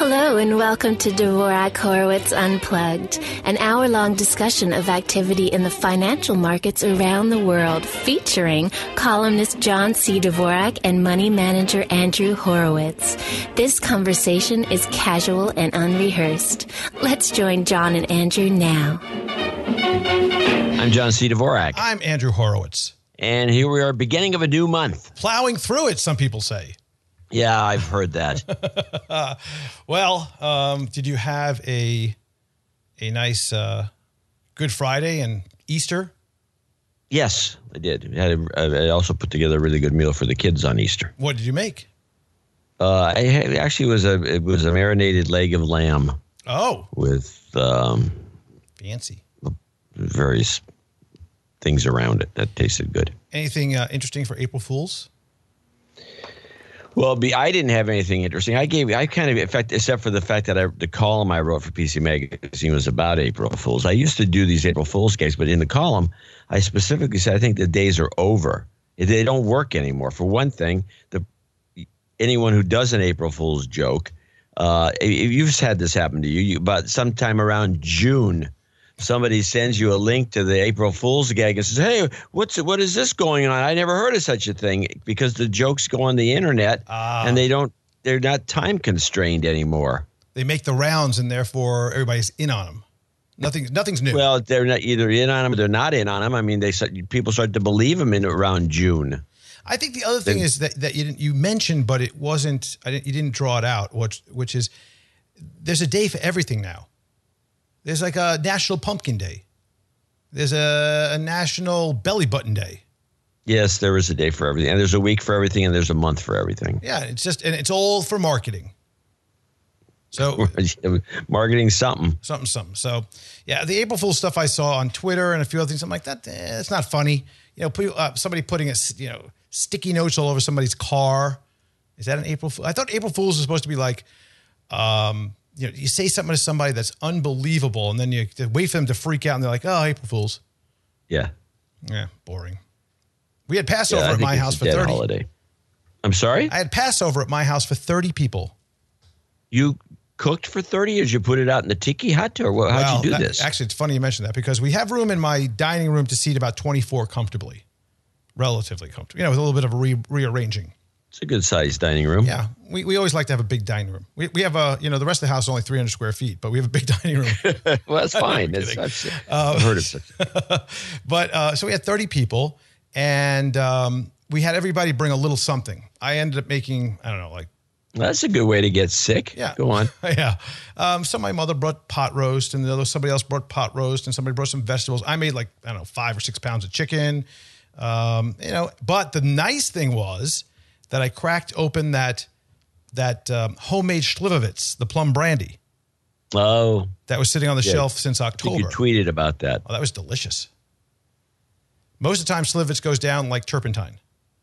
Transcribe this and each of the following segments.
Hello and welcome to Dvorak Horowitz Unplugged, an hour-long discussion of activity in the financial markets around the world, featuring columnist John C. Dvorak and money manager Andrew Horowitz. This conversation is casual and unrehearsed. Let's join John and Andrew now. I'm John C. Dvorak. I'm Andrew Horowitz. And here we are, beginning of a new month. Plowing through it, some people say. Yeah, I've heard that. Did you have a nice Good Friday and Easter? Yes, I did. I also put together a really good meal for the kids on Easter. What did you make? It was a marinated leg of lamb. Oh, with fancy. Various things around it that tasted good. Anything interesting for April Fools? Well, I didn't have anything interesting. Except for the fact that the column I wrote for PC Magazine was about April Fools. I used to do these April Fools gags, but in the column, I specifically said I think the days are over. They don't work anymore. For one thing, anyone who does an April Fool's joke, you've had this happen to you, but sometime around June, somebody sends you a link to the April Fool's gag and says, "Hey, what is this going on? I never heard of such a thing," because the jokes go on the internet and they're not time constrained anymore. They make the rounds and therefore everybody's in on them. Nothing's new. Well, they're not either in on them or they're not in on them. I mean, people start to believe them in around June. I think the other thing is that you mentioned, but it wasn't. You didn't draw it out, which is there's a day for everything now. There's like a National Pumpkin Day. There's a National Belly Button Day. Yes, there is a day for everything. And there's a week for everything, and there's a month for everything. Yeah, it's all for marketing. So marketing something. So, yeah, the April Fool's stuff I saw on Twitter and a few other things, I'm like, it's not funny. Somebody putting sticky notes all over somebody's car. Is that an April Fool? I thought April Fool's was supposed to be like, you say something to somebody that's unbelievable, and then you wait for them to freak out, and they're like, "Oh, April Fools." Yeah, boring. We had Passover at my house for 30. Holiday. I'm sorry? I had Passover at my house for 30 people. You cooked for 30, or did you put it out in the tiki hut, or how'd you do this? Actually, it's funny you mentioned that because we have room in my dining room to seat about 24 comfortably, relatively comfortably, with a little bit of rearranging. It's a good sized dining room. Yeah. We always like to have a big dining room. We have the rest of the house is only 300 square feet, but we have a big dining room. Well, that's fine. I've heard of such. But so we had 30 people and we had everybody bring a little something. I ended up making, that's a good way to get sick. Yeah. Go on. Yeah. So my mother brought pot roast and somebody else brought pot roast and somebody brought some vegetables. I made 5 or 6 pounds of chicken. But the nice thing was that I cracked open that homemade Slivovitz, the plum brandy. Oh. That was sitting on the shelf since October. I think you tweeted about that. Oh, that was delicious. Most of the time, Slivovitz goes down like turpentine.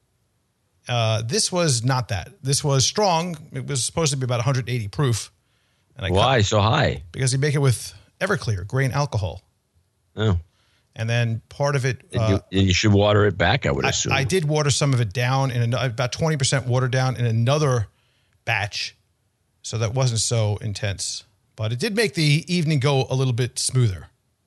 This was not that. This was strong. It was supposed to be about 180 proof. And Why so high? Because you make it with Everclear, grain alcohol. Oh. And then part of it... you should water it back, I would assume. I did water some of it down, about 20% water down in another batch, so that wasn't so intense. But it did make the evening go a little bit smoother.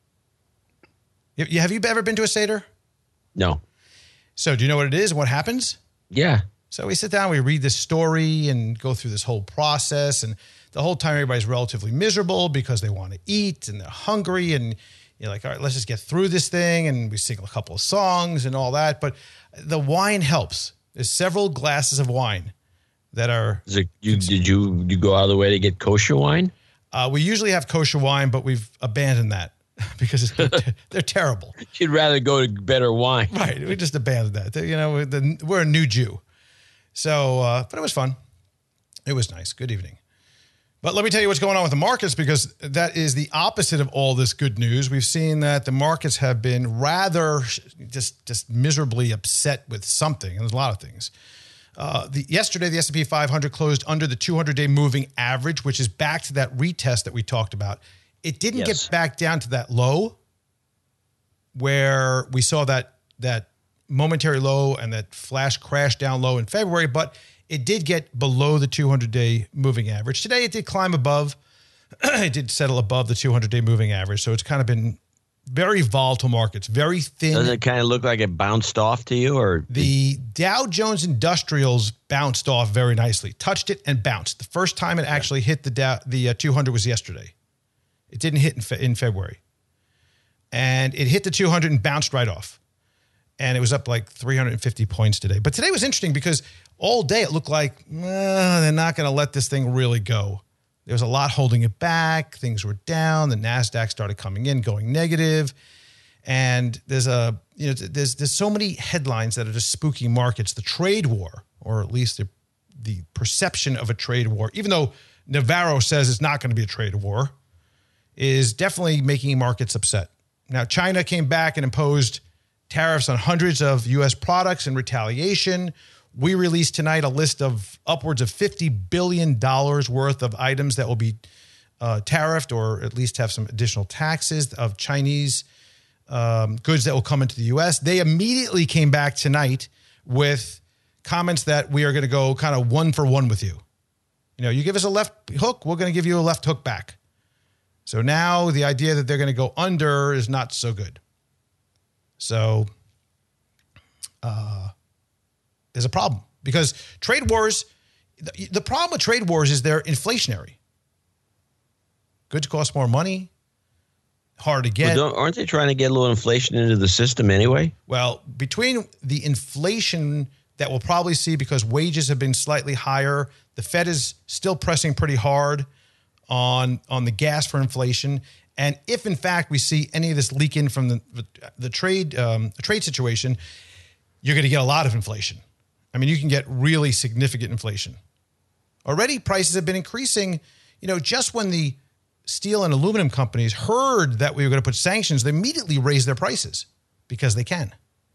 Have you ever been to a Seder? No. So do you know what it is and what happens? Yeah. So we sit down, we read this story and go through this whole process, and the whole time everybody's relatively miserable because they want to eat and they're hungry, and you're like, all right, let's just get through this thing. And we sing a couple of songs and all that. But the wine helps. There's several glasses of wine that are... Did you go out of the way to get kosher wine? We usually have kosher wine, but we've abandoned that because they're terrible. You'd rather go to better wine. Right. We just abandoned that. We're a new Jew. So, but it was fun. It was nice. Good evening. But let me tell you what's going on with the markets, because that is the opposite of all this good news. We've seen that the markets have been rather just miserably upset with something, and there's a lot of things. Yesterday, the S&P 500 closed under the 200-day moving average, which is back to that retest that we talked about. It didn't get back down to that low where we saw that momentary low and that flash crash down low in February, but it did get below the 200-day moving average. Today, it did climb above. It did settle above the 200-day moving average. So it's kind of been very volatile markets, very thin. Does it kind of look like it bounced off to you? Or the Dow Jones Industrials bounced off very nicely, touched it and bounced. The first time it actually hit the 200 was yesterday. It didn't hit in February. And it hit the 200 and bounced right off. And it was up like 350 points today. But today was interesting because all day it looked like they're not going to let this thing really go. There was a lot holding it back. Things were down. The NASDAQ started coming in, going negative. And there's so many headlines that are just spooky markets. The trade war, or at least the perception of a trade war, even though Navarro says it's not going to be a trade war, is definitely making markets upset. Now, China came back and imposed tariffs on hundreds of U.S. products in retaliation. We released tonight a list of upwards of $50 billion worth of items that will be tariffed or at least have some additional taxes of Chinese goods that will come into the U.S. They immediately came back tonight with comments that we are going to go kind of one for one with you. You give us a left hook, we're going to give you a left hook back. So now the idea that they're going to go under is not so good. So there's a problem because trade wars, the problem with trade wars is they're inflationary. Goods cost more money, hard to get. Well, aren't they trying to get a little inflation into the system anyway? Well, between the inflation that we'll probably see because wages have been slightly higher, the Fed is still pressing pretty hard on the gas for inflation. And if, in fact, we see any of this leak in from the trade situation, you're going to get a lot of inflation. I mean, you can get really significant inflation. Already, prices have been increasing. Just when the steel and aluminum companies heard that we were going to put sanctions, they immediately raised their prices because they can.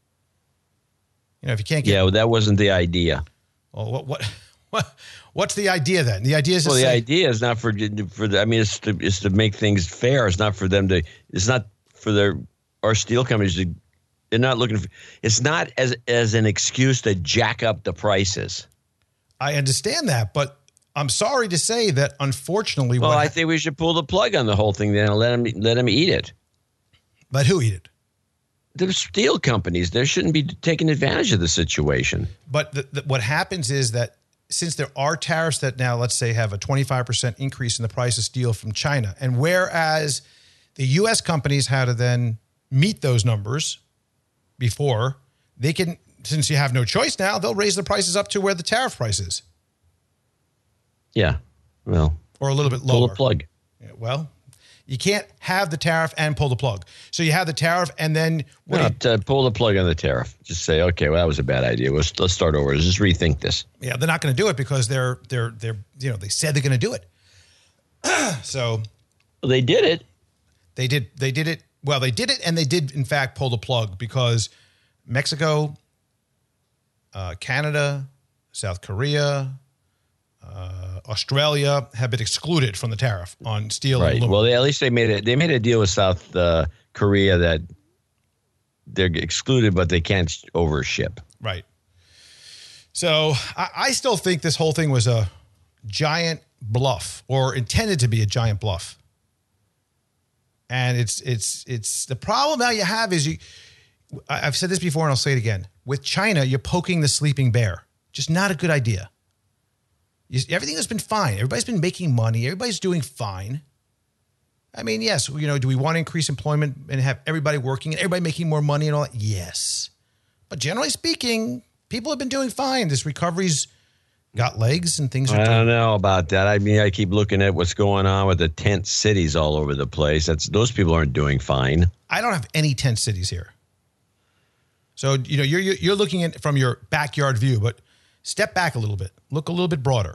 If you can't get... Yeah, well, that wasn't the idea. Well, what's the idea then? The idea is the idea is not for the. I mean, it's to make things fair. It's not for them to. It's not for our steel companies to. They're not looking for. It's not as an excuse to jack up the prices. I understand that, but I'm sorry to say that unfortunately. Well, I think we should pull the plug on the whole thing then and let them eat it. But who eat it? The steel companies. They shouldn't be taking advantage of the situation. But what happens is that since there are tariffs that now, let's say, have a 25% increase in the price of steel from China, and whereas the U.S. companies had to then meet those numbers before, they can, since you have no choice now, they'll raise the prices up to where the tariff price is. Yeah, well. Or a little bit lower. Pull the plug. Yeah, well, you can't have the tariff and pull the plug. So you have the tariff and then... pull the plug on the tariff. Just say, okay, well, that was a bad idea. Let's start over. Let's just rethink this. Yeah, they're not going to do it because they said they're going to do it. So... Well, they did it. They did it. Well, they did it, and they did, in fact, pull the plug because Mexico, Canada, South Korea... Australia have been excluded from the tariff on steel and aluminum. Well, at least they made a deal with South Korea that they're excluded, but they can't overship. Right. So I still think this whole thing was a giant bluff, or intended to be a giant bluff. And it's the problem now you have is I've said this before and I'll say it again. With China, you're poking the sleeping bear. Just not a good idea. Everything has been fine. Everybody's been making money. Everybody's doing fine. I mean, yes, do we want to increase employment and have everybody working and everybody making more money and all that? Yes. But generally speaking, people have been doing fine. This recovery's got legs and things are I don't know about that. I mean, I keep looking at what's going on with the tent cities all over the place. Those people aren't doing fine. I don't have any tent cities here. So, you're looking at it from your backyard view, but step back a little bit. Look a little bit broader.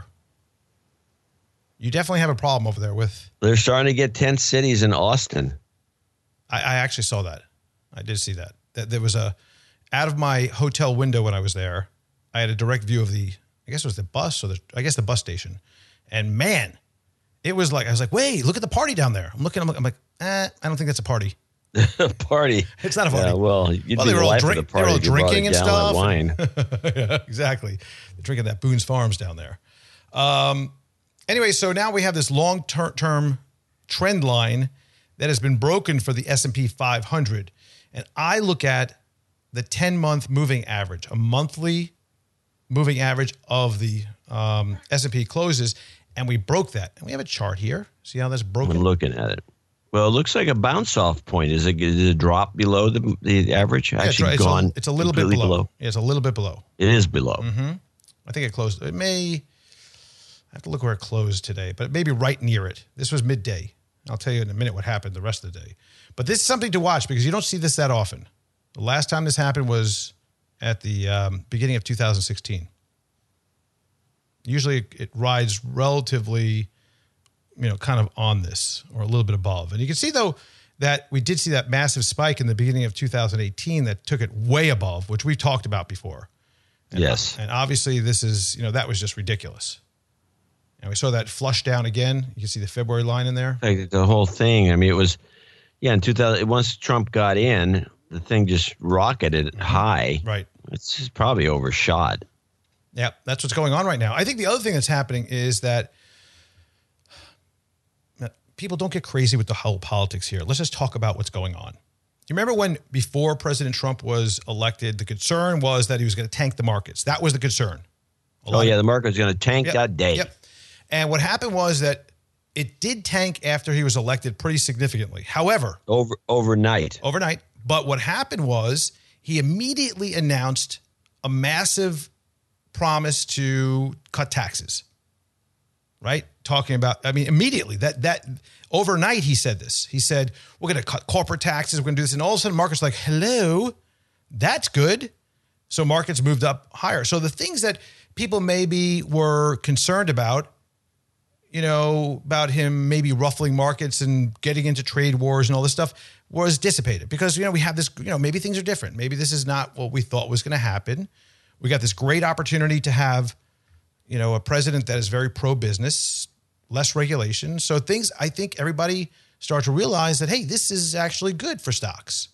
You definitely have a problem over there with... They're starting to get tent cities in Austin. I actually saw that. I did see that. There was out of my hotel window when I was there, I had a direct view of I guess it was the bus or the bus station. And man, it was like, I was like, wait, look at the party down there. I'm like, I don't think that's a party. Party. It's not a party. Yeah, well, you'd Well, be they the were all life of the they were party all if you brought a drinking and gallon stuff. of wine. Yeah, exactly. They're drinking that Boone's Farms down there. Anyway, so now we have this long-term trend line that has been broken for the S&P 500. And I look at the 10-month moving average, a monthly moving average of the S&P closes, and we broke that. And we have a chart here. See how that's broken? I'm looking at it. Well, it looks like a bounce-off point. Is it a drop below the average? Actually, gone. It's a little bit below. Yeah, it's a little bit below. It is below. Mm-hmm. I think it closed. It may. I have to look where it closed today, but it may be right near it. This was midday. I'll tell you in a minute what happened the rest of the day. But this is something to watch because you don't see this that often. The last time this happened was at the beginning of 2016. Usually it rides relatively, kind of on this or a little bit above. And you can see, though, that we did see that massive spike in the beginning of 2018 that took it way above, which we've talked about before. Yes. And obviously this is, that was just ridiculous. And we saw that flush down again. You can see the February line in there. Like the whole thing. I mean, it was, in 2000, once Trump got in, the thing just rocketed high. Right. It's just probably overshot. Yeah, that's what's going on right now. I think the other thing that's happening is that people don't get crazy with the whole politics here. Let's just talk about what's going on. You remember when before President Trump was elected, the concern was that he was going to tank the markets. That was the concern. The market was going to tank that day. Yep. And what happened was that it did tank after he was elected pretty significantly. However, overnight. But what happened was he immediately announced a massive promise to cut taxes. Right? Talking about, immediately that overnight he said this. He said, we're going to cut corporate taxes. We're going to do this. And all of a sudden markets like, hello, that's good. So markets moved up higher. So the things that people maybe were concerned about, about him maybe ruffling markets and getting into trade wars and all this stuff was dissipated because, we have this, maybe things are different. Maybe this is not what we thought was going to happen. We got this great opportunity to have, a president that is very pro-business, less regulation. So I think everybody started to realize that, hey, this is actually good for stocks.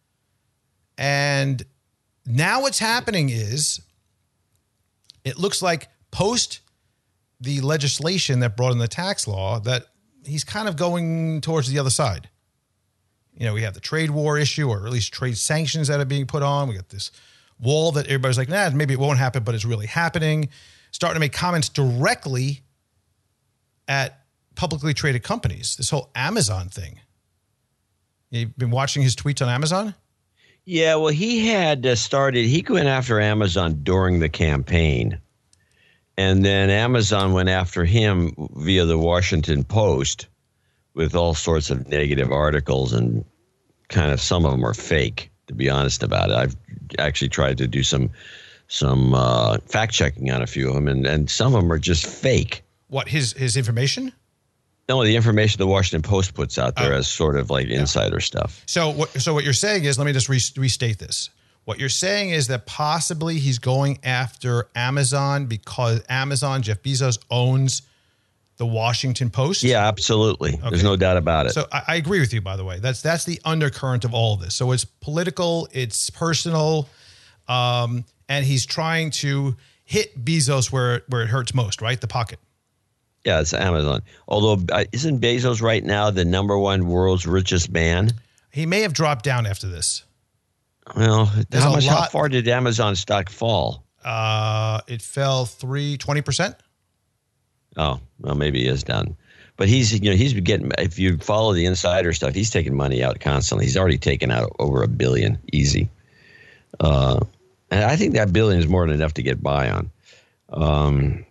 And now what's happening is it looks like post the legislation that brought in the tax law that he's kind of going towards the other side. We have the trade war issue or at least trade sanctions that are being put on. We got this wall that everybody's like, maybe it won't happen, but it's really happening. Starting to make comments directly at publicly traded companies. This whole Amazon thing. You've been watching his tweets on Amazon? Yeah, well, he had he went after Amazon during the campaign. And then Amazon went after him via the Washington Post with all sorts of negative articles, and kind of some of them are fake, to be honest about it. I've actually tried to do some fact checking on a few of them, and some of them are just fake. What, his information? No, the information the Washington Post puts out there as sort of like insider stuff. So what you're saying is, let me just restate this. What you're saying is that possibly he's going after Amazon because Amazon, Jeff Bezos, owns the Washington Post? Yeah, absolutely. Okay. There's no doubt about it. So I agree with you, by the way. That's the undercurrent of all of this. So it's political, it's personal, and he's trying to hit Bezos where it hurts most, right? The pocket. Yeah, it's Amazon. Although, isn't Bezos right now the number one world's richest man? He may have dropped down after this. Well, how far did Amazon stock fall? It fell 20%. Oh, well, maybe he is down. But he's getting, if you follow the insider stuff, he's taking money out constantly. He's already taken out over $1 billion, easy. And I think that $1 billion is more than enough to get by on.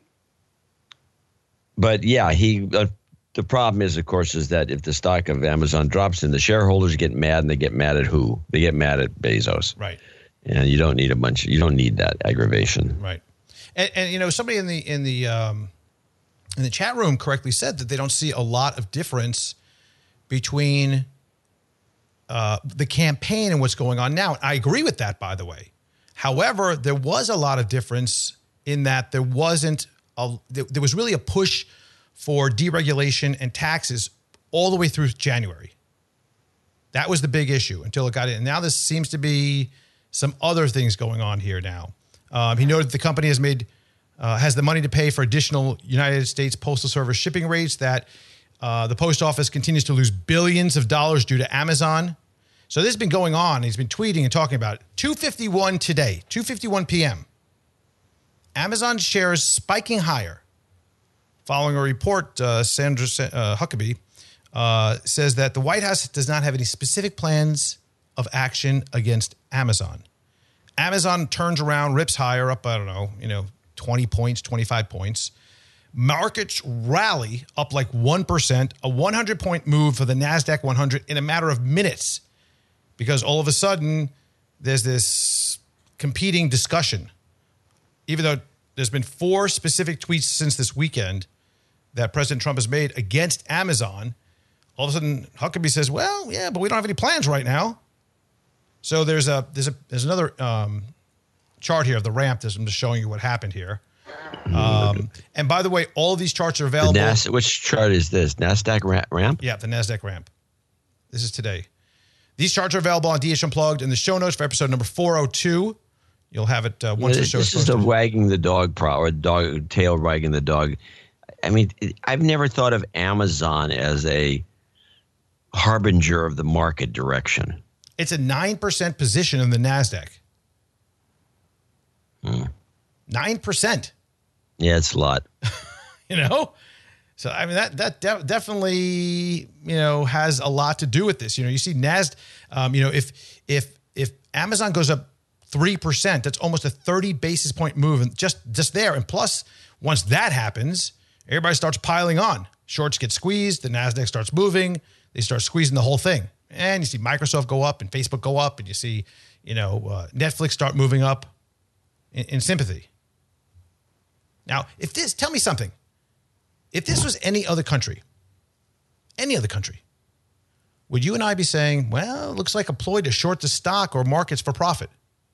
But yeah, the problem is, of course, is that if the stock of Amazon drops, then the shareholders get mad, and they get mad at who? They get mad at Bezos. Right. And you don't need that aggravation. Right. And somebody in the chat room correctly said that they don't see a lot of difference between the campaign and what's going on now. I agree with that, by the way. However, there was a lot of difference in that there was really a push for deregulation and taxes all the way through January. That was the big issue until it got in. And now this seems to be some other things going on here now. He noted the company has the money to pay for additional United States Postal Service shipping rates, that the post office continues to lose billions of dollars due to Amazon. So this has been going on. He's been tweeting and talking about it. 2:51 today, 2:51 p.m. Amazon shares spiking higher. Following a report, Sandra Huckabee says that the White House does not have any specific plans of action against Amazon. Amazon turns around, rips higher, up, 20 points, 25 points. Markets rally up like 1%, a 100-point move for the NASDAQ 100 in a matter of minutes, because all of a sudden there's this competing discussion. Even though there's been 4 specific tweets since this weekend that President Trump has made against Amazon, all of a sudden Huckabee says, well, yeah, but we don't have any plans right now. So there's another chart here of the ramp. I'm just showing you what happened here. And by the way, all of these charts are available. Which chart is this? NASDAQ ramp? Yeah, the NASDAQ ramp. This is today. These charts are available on DH Unplugged in the show notes for episode number 402. You'll have it once the show is posted. This is a wagging the dog or dog tail wagging the dog. I mean, I've never thought of Amazon as a harbinger of the market direction. It's a 9% position in the NASDAQ. 9%. Yeah, it's a lot. So, I mean, that definitely, has a lot to do with this. You see NASDAQ, if Amazon goes up 3%, that's almost a 30 basis point move, and just there. And plus, once that happens, everybody starts piling on. Shorts get squeezed. The NASDAQ starts moving. They start squeezing the whole thing. And you see Microsoft go up and Facebook go up, and you see, Netflix start moving up in sympathy. Now, tell me something. If this was any other country, would you and I be saying, well, it looks like a ploy to short the stock or markets for profit?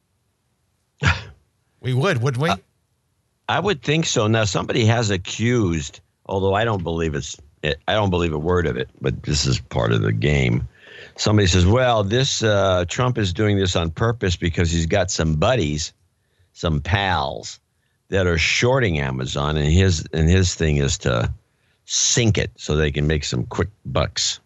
We would, wouldn't we? I would think so. Now, somebody has accused, although I don't believe I don't believe a word of it, but this is part of the game. Somebody says, well, this Trump is doing this on purpose because he's got some buddies, some pals that are shorting Amazon, and his thing is to sink it so they can make some quick bucks.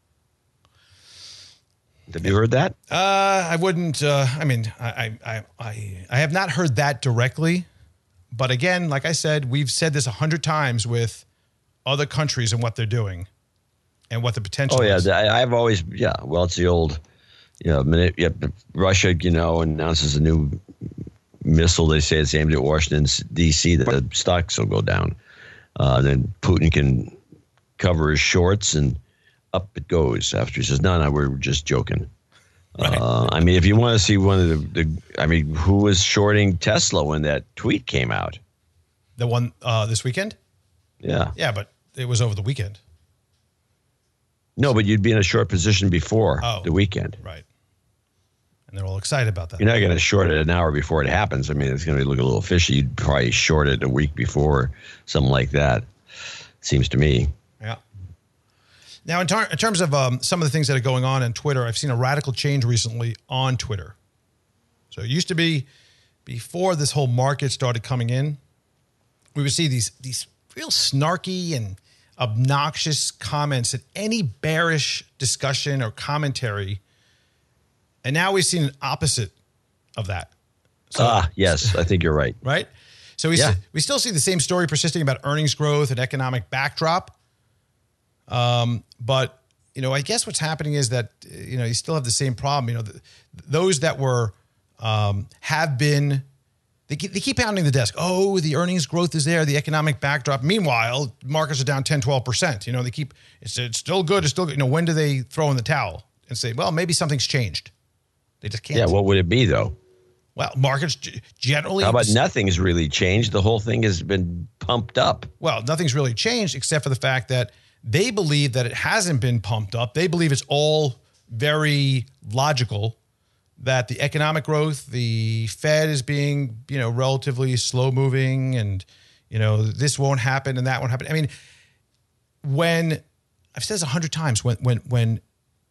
Have you heard that? I wouldn't. I have not heard that directly, but again, like I said, we've said this 100 times with other countries and what they're doing and what the potential is. Oh yeah, I've always Well, it's the old, Russia, announces a new missile. They say it's aimed at Washington D.C. The stocks will go down. Then Putin can cover his shorts and up it goes. After he says, no, we're just joking. Right. If you want to see one of who was shorting Tesla when that tweet came out? The one this weekend? Yeah. Yeah, but it was over the weekend. No, but you'd be in a short position before the weekend. Right. And they're all excited about that. You're not going to short it an hour before it happens. It's going to look a little fishy. You'd probably short it a week before, something like that, seems to me. Yeah. Now, in terms of some of the things that are going on Twitter, I've seen a radical change recently on Twitter. So it used to be, before this whole market started coming in, we would see these real snarky and obnoxious comments at any bearish discussion or commentary. And now we've seen an opposite of that. So, yes, I think you're right. Right? So we still see the same story persisting about earnings growth and economic backdrop. But, I guess what's happening is that, you still have the same problem. Those that were, have been, they keep pounding the desk. Oh, the earnings growth is there, the economic backdrop. Meanwhile, markets are down 10, 12%. They keep, it's still good. It's still good. When do they throw in the towel and say, well, maybe something's changed? They just can't. Yeah, what would it be, though? Well, markets generally... How about nothing's really changed? The whole thing has been pumped up. Well, nothing's really changed except for the fact that they believe that it hasn't been pumped up. They believe it's all very logical, that the economic growth, the Fed is being, relatively slow moving, and, this won't happen and that won't happen. When I've said this 100 times, when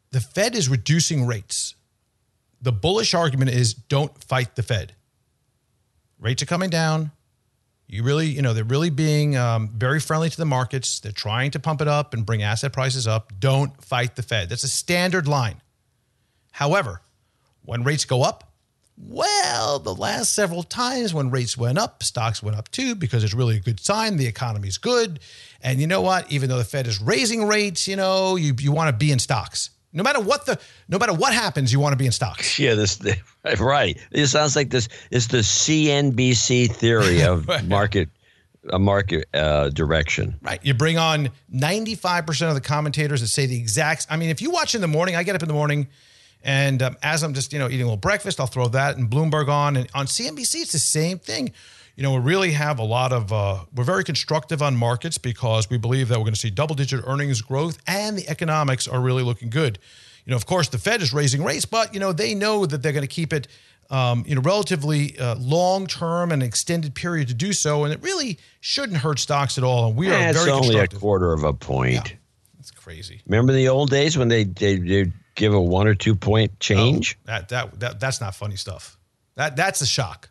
the Fed is reducing rates. The bullish argument is don't fight the Fed. Rates are coming down. They're really being very friendly to the markets. They're trying to pump it up and bring asset prices up. Don't fight the Fed. That's a standard line. However, when rates go up, well, the last several times when rates went up, stocks went up too, because it's really a good sign. The economy's good. And you know what? Even though the Fed is raising rates, you want to be in stocks. No matter what happens, you want to be in stocks. Yeah, right. It sounds like this is the CNBC theory of market direction. Right. You bring on 95% of the commentators that say the exact. I mean, if you watch in the morning, I get up in the morning, and as I'm just eating a little breakfast, I'll throw that and Bloomberg on, and on CNBC it's the same thing. We really have a lot of. We're very constructive on markets because we believe that we're going to see double-digit earnings growth and the economics are really looking good. Of course, the Fed is raising rates, but they know that they're going to keep it, relatively long-term and extended period to do so, and it really shouldn't hurt stocks at all. And we are very constructive. It's only a quarter of a point. Yeah, it's crazy. Remember the old days when they give a 1 or 2 point change? That's not funny stuff. That's a shock.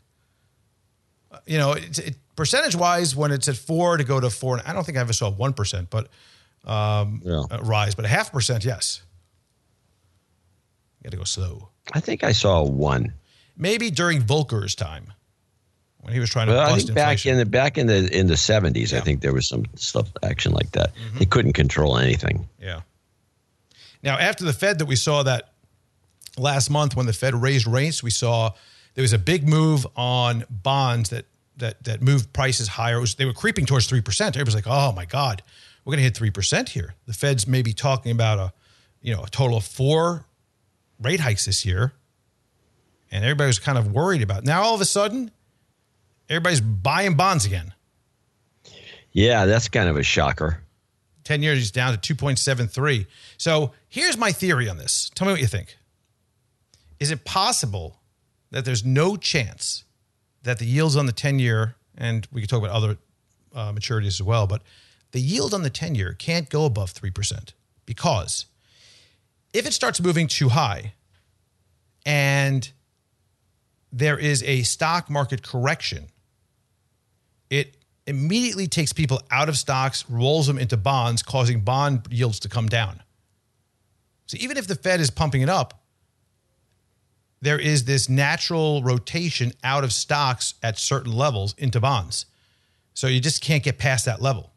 Percentage-wise, when it's at 4 to go to 4, I don't think I ever saw 1%, but rise, but 0.5%, yes. Got to go slow. I think I saw a 1. Maybe during Volcker's time when he was trying to bust I think inflation. back in the 70s, I think there was some stuff action like that. Mm-hmm. They couldn't control anything. Yeah. Now, after the Fed that we saw that last month when the Fed raised rates, we saw there was a big move on bonds that moved prices higher. They were creeping towards 3%. Everybody's like, oh, my God, we're going to hit 3% here. The Fed's maybe talking about a total of 4 rate hikes this year. And everybody was kind of worried about it. Now, all of a sudden, everybody's buying bonds again. Yeah, that's kind of a shocker. 10 years is down to 2.73. So here's my theory on this. Tell me what you think. Is it possible that there's no chance that the yields on the 10-year, and we could talk about other maturities as well, but the yield on the 10-year can't go above 3%? Because if it starts moving too high and there is a stock market correction, it immediately takes people out of stocks, rolls them into bonds, causing bond yields to come down. So even if the Fed is pumping it up, there is this natural rotation out of stocks at certain levels into bonds. So you just can't get past that level.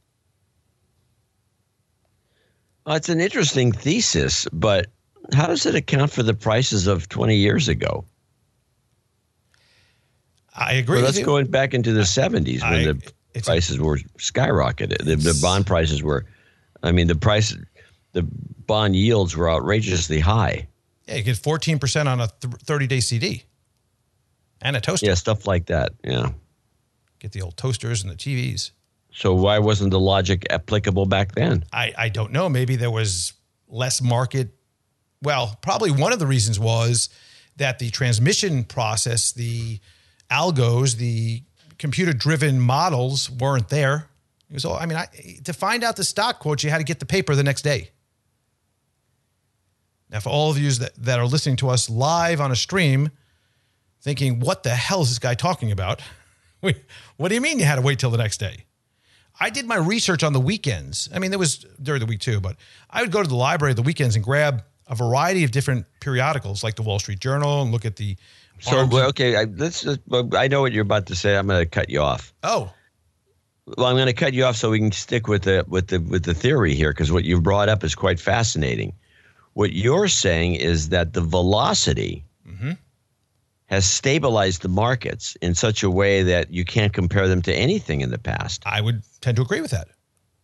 Well, it's an interesting thesis, but how does it account for the prices of 20 years ago? I agree with you. Let's go back into the 70s when the prices were skyrocketed. The bond prices were, the bond yields were outrageously high. Yeah, you get 14% on a 30-day CD and a toaster. Yeah, stuff like that, yeah. Get the old toasters and the TVs. So why wasn't the logic applicable back then? I don't know. Maybe there was less market. Well, probably one of the reasons was that the transmission process, the algos, the computer-driven models weren't there. It was all. To find out the stock quotes, you had to get the paper the next day. Now, for all of you that are listening to us live on a stream, thinking, what the hell is this guy talking about? What do you mean you had to wait till the next day? I did my research on the weekends. There was during the week too, but I would go to the library at the weekends and grab a variety of different periodicals like the Wall Street Journal and look at the. So, okay, I know what you're about to say. I'm going to cut you off. Oh. Well, I'm going to cut you off so we can stick with the theory here, because what you've brought up is quite fascinating. What you're saying is that the velocity has stabilized the markets in such a way that you can't compare them to anything in the past. I would tend to agree with that.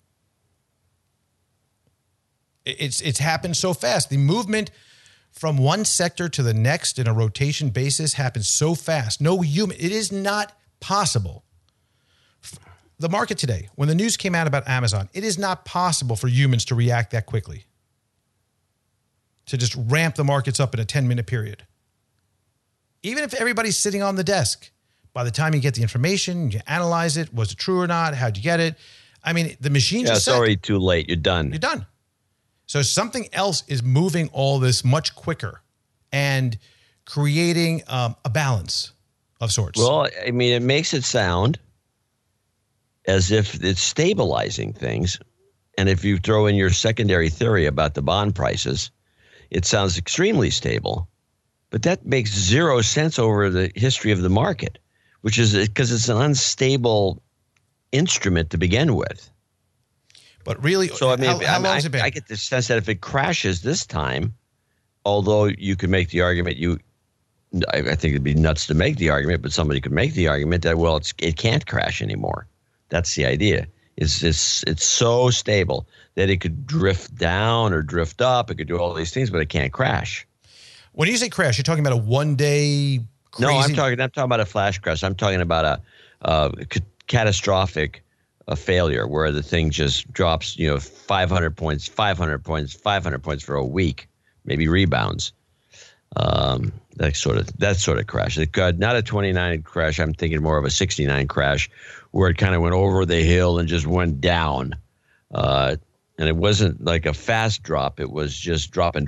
It's happened so fast. The movement from one sector to the next in a rotation basis happens so fast. It is not possible. The market today, when the news came out about Amazon, it is not possible for humans to react that quickly, to just ramp the markets up in a 10-minute period. Even if everybody's sitting on the desk, by the time you get the information, you analyze it, was it true or not? How'd you get it? The machines are set. It's already too late. You're done. You're done. So something else is moving all this much quicker and creating a balance of sorts. Well, I mean, it makes it sound as if it's stabilizing things. And if you throw in your secondary theory about the bond prices, it sounds extremely stable. But that makes zero sense over the history of the market, which is because it's an unstable instrument to begin with. But really, so I mean, how long has it been? I get the sense that if it crashes this time, although you could make the argument, I think it'd be nuts to make the argument, but somebody could make the argument that, well, it can't crash anymore. That's the idea. It's so stable that it could drift down or drift up. It could do all these things, but it can't crash. When you say crash, you're talking about a one-day crazy? No, I'm talking about a flash crash. I'm talking about a catastrophic failure where the thing just drops, 500 points for a week, maybe rebounds. That sort of crash. Not a 29 crash. I'm thinking more of a 69 crash where it kind of went over the hill and just went down. And it wasn't like a fast drop. It was just dropping.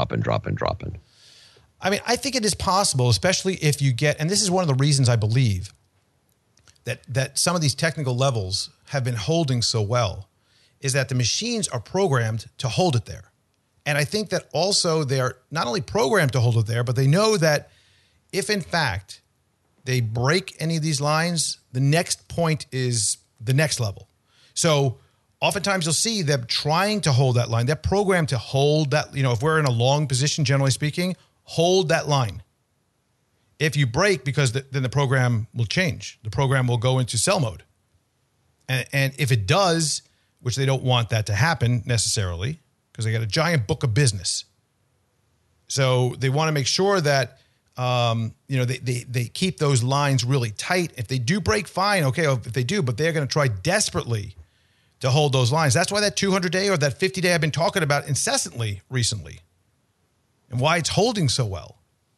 I mean, I think it is possible, especially if you get, and this is one of the reasons I believe that some of these technical levels have been holding so well, is that the machines are programmed to hold it there. And I think that also they're not only programmed to hold it there, but they know that if in fact they break any of these lines, the next point is the next level. So oftentimes you'll see them trying to hold that line. They're programmed to hold that, if we're in a long position, generally speaking, hold that line. If you break, because then the program will change. The program will go into sell mode. And if it does, which they don't want that to happen necessarily, because they got a giant book of business. So they want to make sure that, they keep those lines really tight. If they do break, fine. Okay, if they do, but they're going to try desperately to hold those lines. That's why that 200-day or that 50-day I've been talking about incessantly recently and why it's holding so well.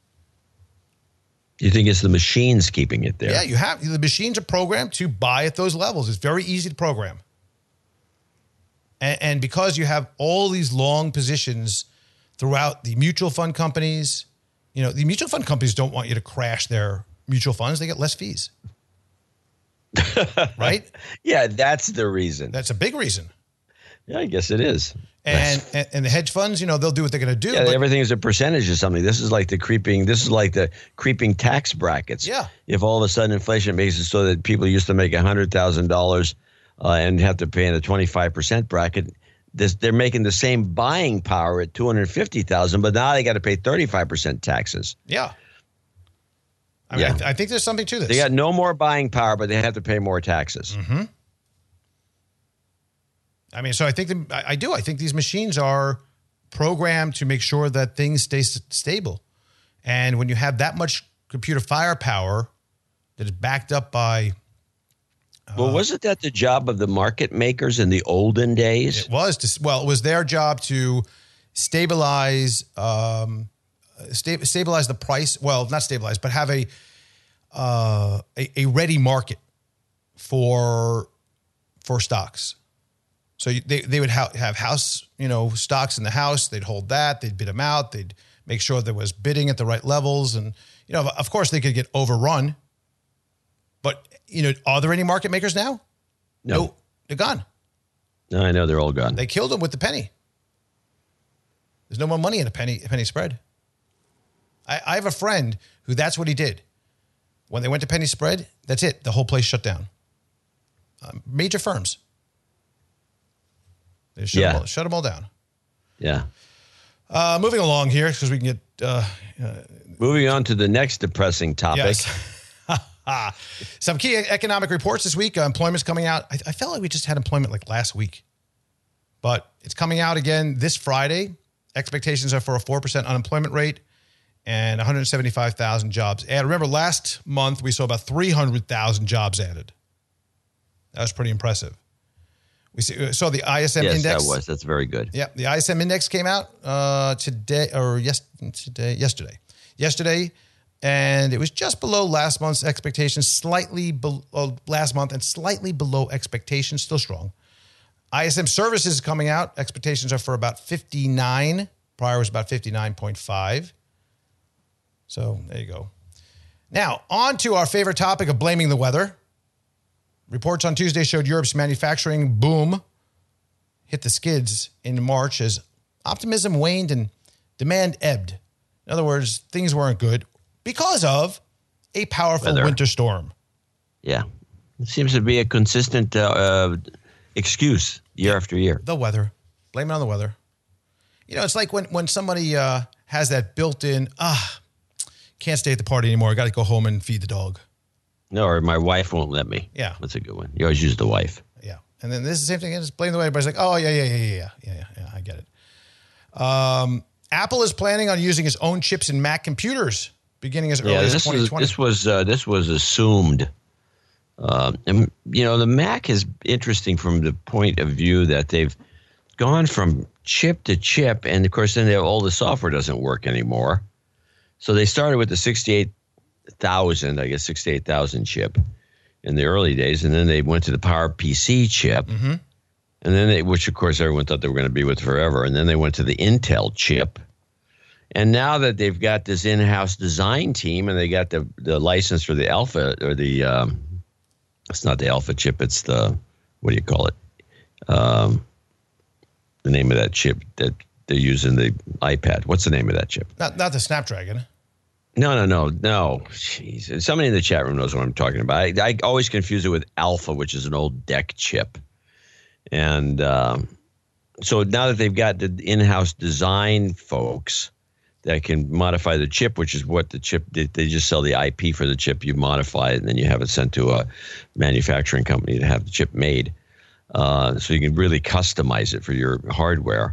You think it's the machines keeping it there? Yeah, the machines are programmed to buy at those levels. It's very easy to program. And because you have all these long positions throughout the mutual fund companies, the mutual fund companies don't want you to crash their mutual funds. They get less fees. Right? Yeah, that's the reason. That's a big reason. Yeah, I guess it is. And the hedge funds, they'll do what they're going to do. Yeah, everything is a percentage of something. This is like the creeping tax brackets. Yeah. If all of a sudden inflation makes it so that people used to make $100,000 and have to pay in a 25% bracket, they're making the same buying power at $250,000, but now they got to pay 35% taxes. Yeah. I mean, I think there's something to this. They got no more buying power, but they have to pay more taxes. Mm-hmm. I mean, so I think I do. I think these machines are programmed to make sure that things stay stable. And when you have that much computer firepower that is backed up by... well, wasn't that the job of the market makers in the olden days? It was. It was their job to stabilize the price. Well, not stabilize, but have a ready market for stocks. So they would have house, stocks in the house. They'd hold that. They'd bid them out. They'd make sure there was bidding at the right levels. And, of course, they could get overrun. But, are there any market makers now? No, they're gone. No, I know they're all gone. They killed them with the penny. There's no more money in a penny spread. I have a friend who that's what he did. When they went to penny spread, that's it. The whole place shut down. Major firms. They shut them all down. Yeah. Moving along here, because we can get... moving on to the next depressing topic. Yes. Some key economic reports this week. Employment's coming out. I felt like we just had employment like last week. But it's coming out again this Friday. Expectations are for a 4% unemployment rate and 175,000 jobs added. Remember, last month we saw about 300,000 jobs added. That was pretty impressive. We saw the ISM index. Yes, that's very good. Yeah, the ISM index came out yesterday, and it was just below last month's expectations, slightly below last month, and slightly below expectations. Still strong. ISM Services is coming out. Expectations are for about 59. Prior was about 59.5. So there you go. Now, on to our favorite topic of blaming the weather. Reports on Tuesday showed Europe's manufacturing boom hit the skids in March as optimism waned and demand ebbed. In other words, things weren't good because of a powerful winter storm. Yeah. It seems to be a consistent excuse year after year. The weather. Blame it on the weather. You know, it's like when somebody has that built-in, can't stay at the party anymore. I got to go home and feed the dog. No, or my wife won't let me. Yeah. That's a good one. You always use the wife. Yeah. And then this is the same thing. Just blame the weather. Everybody's like, oh, yeah. I get it. Apple is planning on using its own chips in Mac computers beginning as early as 2020. This was assumed. And, you know, the Mac is interesting from the point of view that they've gone from chip to chip, and of course, then all the software doesn't work anymore. So they started with the 68,000 chip in the early days, and then they went to the PowerPC chip, and then which of course everyone thought they were going to be with forever, and then they went to the Intel chip. And now that they've got this in-house design team, and they got the license for the Alpha, or the it's not the Alpha chip, it's the, what do you call it? The name of that chip that they use in the iPad. What's the name of that chip? Not the Snapdragon. No. Jeez. Somebody in the chat room knows what I'm talking about. I always confuse it with Alpha, which is an old DEC chip. And so now that they've got the in-house design folks that can modify the chip, which is what the chip, they just sell the IP for the chip, you modify it, and then you have it sent to a manufacturing company to have the chip made. So you can really customize it for your hardware.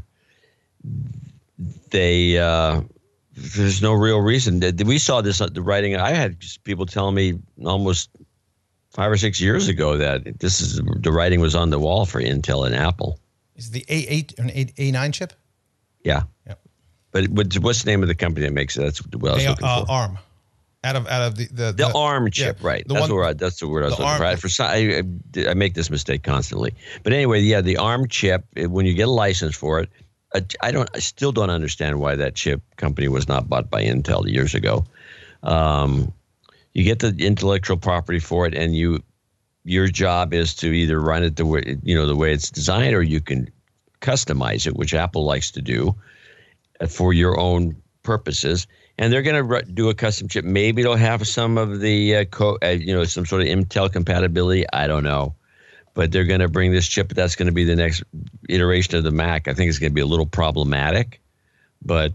There's no real reason. We saw this, the writing. I had people telling me almost 5 or 6 years ago that the writing was on the wall for Intel and Apple. Is it the A8 and A9 chip? Yeah. Yep. But what's the name of the company that makes it? That's what I was looking for. ARM. Out of the ARM chip, right? That's the word I was looking for. I make this mistake constantly. But anyway, yeah, the ARM chip. When you get a license for it, I still don't understand why that chip company was not bought by Intel years ago. You get the intellectual property for it, and your job is to either run it the way it's designed, or you can customize it, which Apple likes to do for your own purposes. And they're going to do a custom chip. Maybe it'll have some of the some sort of Intel compatibility. I don't know. But they're going to bring this chip. That's going to be the next iteration of the Mac. I think it's going to be a little problematic, but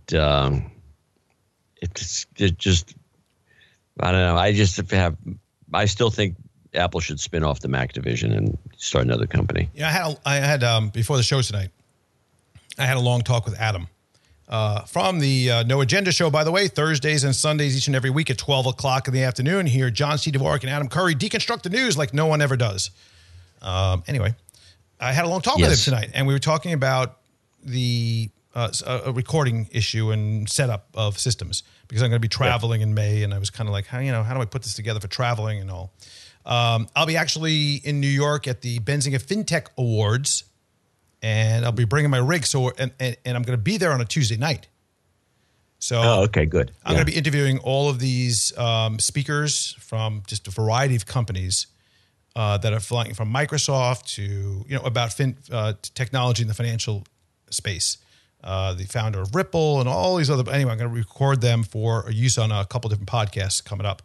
it's just, I don't know. I still think Apple should spin off the Mac division and start another company. Yeah, I had before the show tonight, I had a long talk with Adam from the No Agenda show, by the way, Thursdays and Sundays each and every week at 12 o'clock in the afternoon. Here, John C. Dvorak and Adam Curry deconstruct the news like no one ever does. Anyway, I had a long talk with him tonight, and we were talking about the a recording issue and setup of systems, because I'm going to be traveling in May, and I was kind of like, how do I put this together for traveling and all? I'll be actually in New York at the Benzinga FinTech Awards, and I'll be bringing my rig. And I'm going to be there on a Tuesday night. So, okay, good. I'm going to be interviewing all of these speakers from just a variety of companies that are flying from Microsoft to, about technology in the financial space. The founder of Ripple and all these other. Anyway, I'm going to record them for use on a couple different podcasts coming up.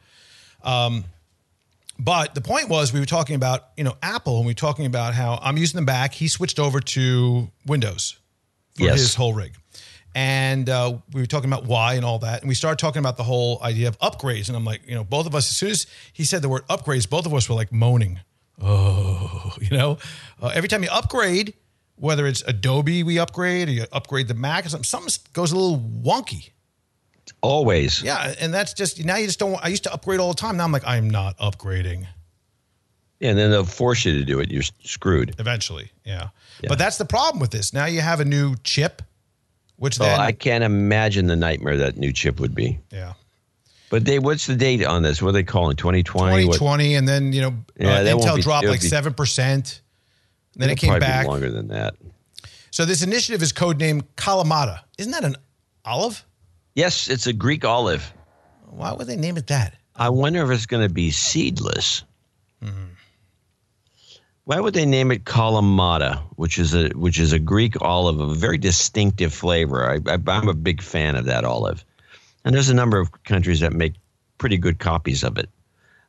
But the point was, we were talking about, Apple, and we were talking about how I'm using the Mac. He switched over to Windows for his whole rig. And we were talking about why and all that. And we started talking about the whole idea of upgrades. And I'm like, both of us, as soon as he said the word upgrades, both of us were like moaning. Every time you upgrade, whether it's Adobe we upgrade, or you upgrade the Mac or something goes a little wonky. Always. Yeah, and that's just, now you just don't, I used to upgrade all the time. Now I'm like, I'm not upgrading. Yeah, and then they'll force you to do it. You're screwed. Eventually, yeah. But that's the problem with this. Now you have a new chip, which then... I can't imagine the nightmare that new chip would be. Yeah. But what's the date on this? What are they calling 2020? 2020, and then, Intel dropped like 7%. Then it came probably be back. longer than that. So this initiative is codenamed Kalamata. Isn't that an olive? Yes, it's a Greek olive. Why would they name it that? I wonder if it's going to be seedless. Why would they name it Kalamata, which is a Greek olive of a very distinctive flavor? I'm a big fan of that olive, and there's a number of countries that make pretty good copies of it.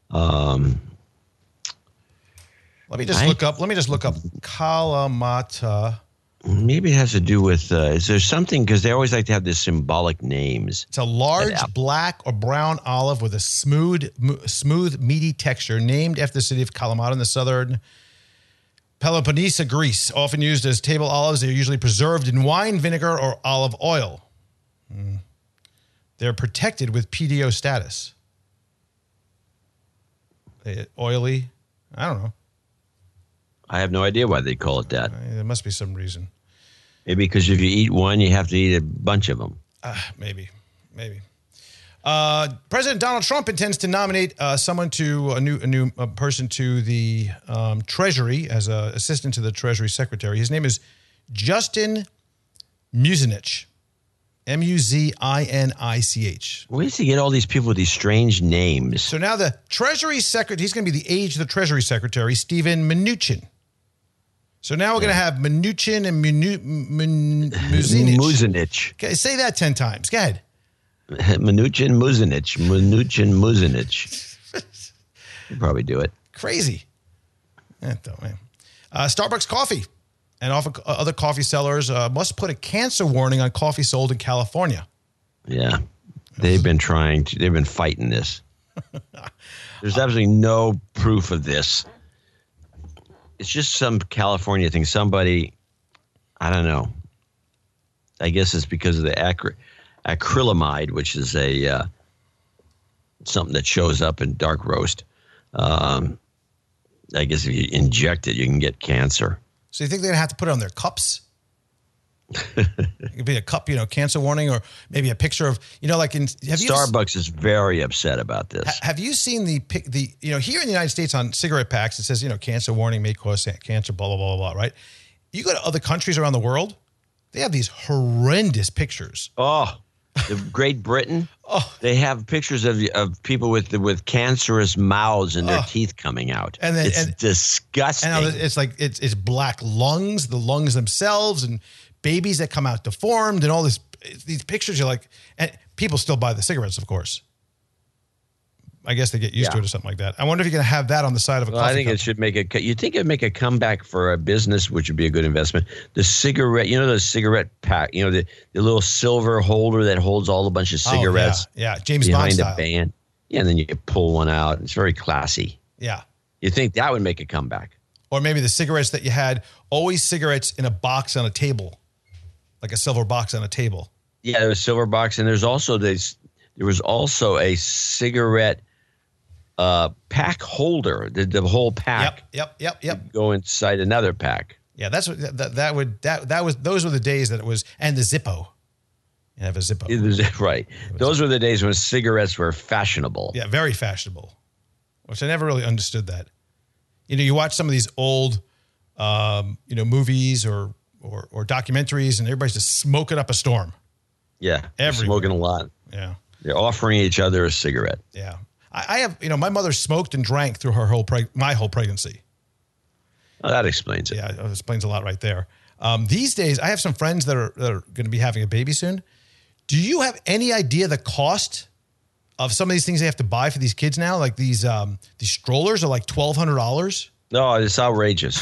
Let me just look up Kalamata. Maybe it has to do with, is there something, because they always like to have these symbolic names. It's a large black or brown olive with a smooth, meaty texture, named after the city of Kalamata in the southern Peloponnese, Greece. Often used as table olives, they're usually preserved in wine vinegar or olive oil. They're protected with PDO status. Oily? I don't know. I have no idea why they call it that. There must be some reason. Maybe because if you eat one, you have to eat a bunch of them. Maybe. President Donald Trump intends to nominate someone to a new person to the Treasury as an assistant to the Treasury Secretary. His name is Justin Muzinich. Muzinich. Where does he get all these people with these strange names? So now the Treasury Secretary, he's going to be the age of the Treasury Secretary, Steven Mnuchin. So now we're going to have Mnuchin and Muzinich. Muzinich. Okay, say that 10 times. Go ahead. Mnuchin, Muzinich. Mnuchin, Muzinich. You probably do it. Crazy. Starbucks coffee and other coffee sellers must put a cancer warning on coffee sold in California. Yeah. They've been fighting this. There's absolutely no proof of this. It's just some California thing. Somebody, I don't know. I guess it's because of the acrylamide, which is a something that shows up in dark roast. I guess if you inject it, you can get cancer. So you think they're going to have to put it on their cups? It could be a cup, cancer warning, or maybe a picture of, like Starbucks is very upset about this. Have you seen the here in the United States on cigarette packs, it says, cancer warning may cause cancer, blah, blah, blah, blah, right? You go to other countries around the world, they have these horrendous pictures. Oh, Great Britain, they have pictures of people with cancerous mouths and their teeth coming out. And it's disgusting. And it's black lungs, the lungs themselves, and babies that come out deformed, and all these pictures. You're like, and people still buy the cigarettes, of course. I guess they get used to it or something like that. I wonder if you're going to have that on the side of a coffee I think cup. it should you think it'd make a comeback for a business, which would be a good investment. The cigarette, the cigarette pack, the little silver holder that holds all a bunch of cigarettes. Yeah. James Bond style. Behind a band. Yeah, and then you pull one out. It's very classy. Yeah. You think that would make a comeback? Or maybe the cigarettes that you had, always cigarettes in a box on a table, like a silver box on a table. Yeah, there was a silver box, and there was also a cigarette pack holder. The whole pack. Yep. Go inside another pack. Yeah, that's what those were the days that it was, and the Zippo. You have a Zippo. It was, right. Those were the days when cigarettes were fashionable. Yeah, very fashionable. Which I never really understood that. You watch some of these old, movies or documentaries, and everybody's just smoking up a storm. Yeah, smoking a lot. Yeah, they're offering each other a cigarette. Yeah, I have. My mother smoked and drank through her my whole pregnancy. Oh, that explains it. Yeah, it explains a lot right there. These days, I have some friends that are going to be having a baby soon. Do you have any idea the cost of some of these things they have to buy for these kids now? Like these strollers are like $1,200. No, it's outrageous.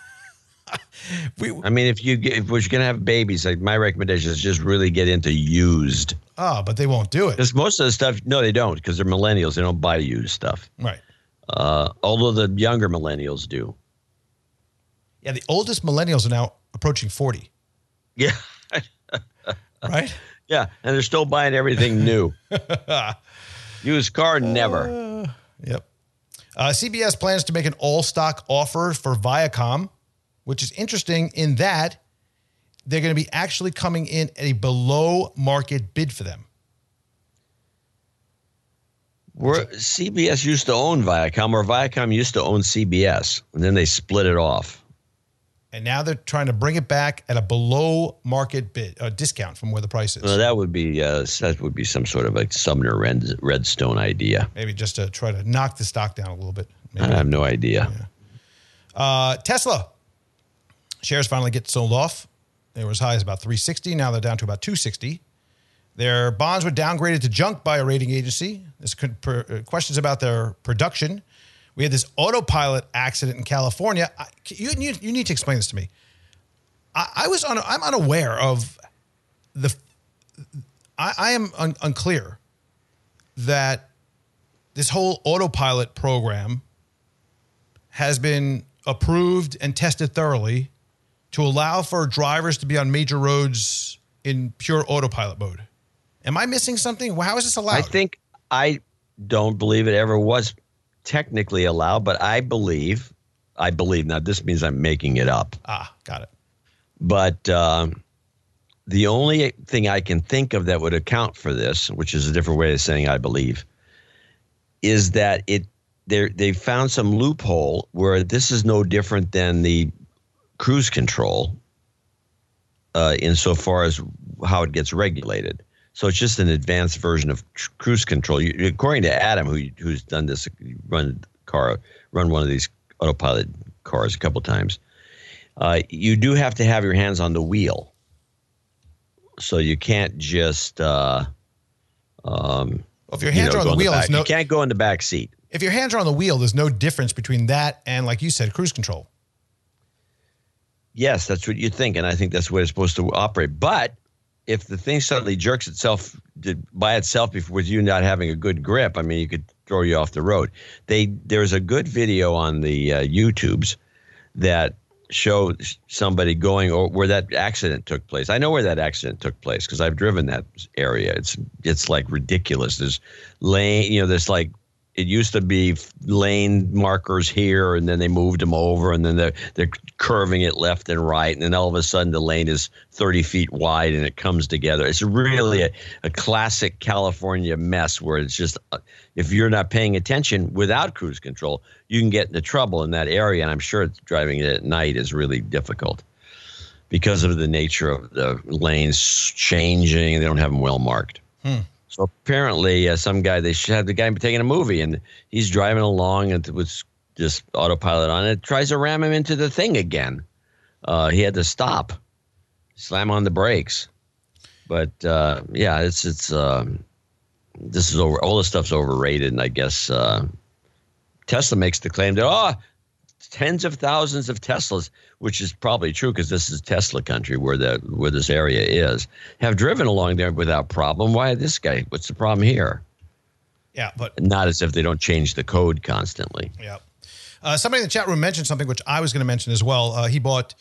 I mean, if you're going to have babies, like my recommendation is just really get into used. Oh, but they won't do it. Because most of the stuff, no, they don't, because they're millennials. They don't buy used stuff. Right. Although the younger millennials do. Yeah, the oldest millennials are now approaching 40. Yeah. Right? Yeah, and they're still buying everything new. Used car, never. Yep. CBS plans to make an all-stock offer for Viacom, which is interesting in that they're going to be actually coming in at a below-market bid for them. CBS used to own Viacom, or Viacom used to own CBS, and then they split it off. And now they're trying to bring it back at a below market bid, a discount from where the price is. Well, that would be some sort of like Sumner Redstone idea. Maybe just to try to knock the stock down a little bit. Maybe. I have no idea. Yeah. Tesla shares finally get sold off. They were as high as about 360. Now they're down to about 260. Their bonds were downgraded to junk by a rating agency. There's questions about their production. We had this autopilot accident in California. You need to explain this to me. I'm unaware of I am unclear that this whole autopilot program has been approved and tested thoroughly to allow for drivers to be on major roads in pure autopilot mode. Am I missing something? How is this allowed? I don't believe it ever was technically allowed, but I believe now this means I'm making it up. Got it. But the only thing I can think of that would account for this, which is a different way of saying I believe, is that they found some loophole where this is no different than the cruise control insofar as how it gets regulated. So it's just an advanced version of cruise control. According to Adam, who's done this, run one of these autopilot cars a couple times, you do have to have your hands on the wheel. So you can't just if your hands are on the wheel, you can't go in the back seat. If your hands are on the wheel, there's no difference between that and, like you said, cruise control. Yes, that's what you think, and I think that's the way it's supposed to operate. But if the thing suddenly jerks itself by itself with you not having a good grip, I mean, you could throw you off the road. There's a good video on the YouTubes that show somebody going where that accident took place. I know where that accident took place because I've driven that area. It's like ridiculous. There's lane, there's like, it used to be lane markers here, and then they moved them over, and then they're curving it left and right, and then all of a sudden the lane is 30 feet wide, and it comes together. It's really a classic California mess where it's just if you're not paying attention without cruise control, you can get into trouble in that area, and I'm sure driving it at night is really difficult because of the nature of the lanes changing. They don't have them well marked. So apparently, some guy, they had the guy taking a movie, and he's driving along and with just autopilot on it, tries to ram him into the thing again. He had to stop, slam on the brakes. But this is all this stuff's overrated, and I guess Tesla makes the claim that tens of thousands of Teslas, which is probably true because this is Tesla country where this area is, have driven along there without problem. Why this guy? What's the problem here? Yeah, but not as if they don't change the code constantly. Yeah. Somebody in the chat room mentioned something which I was going to mention as well. She bought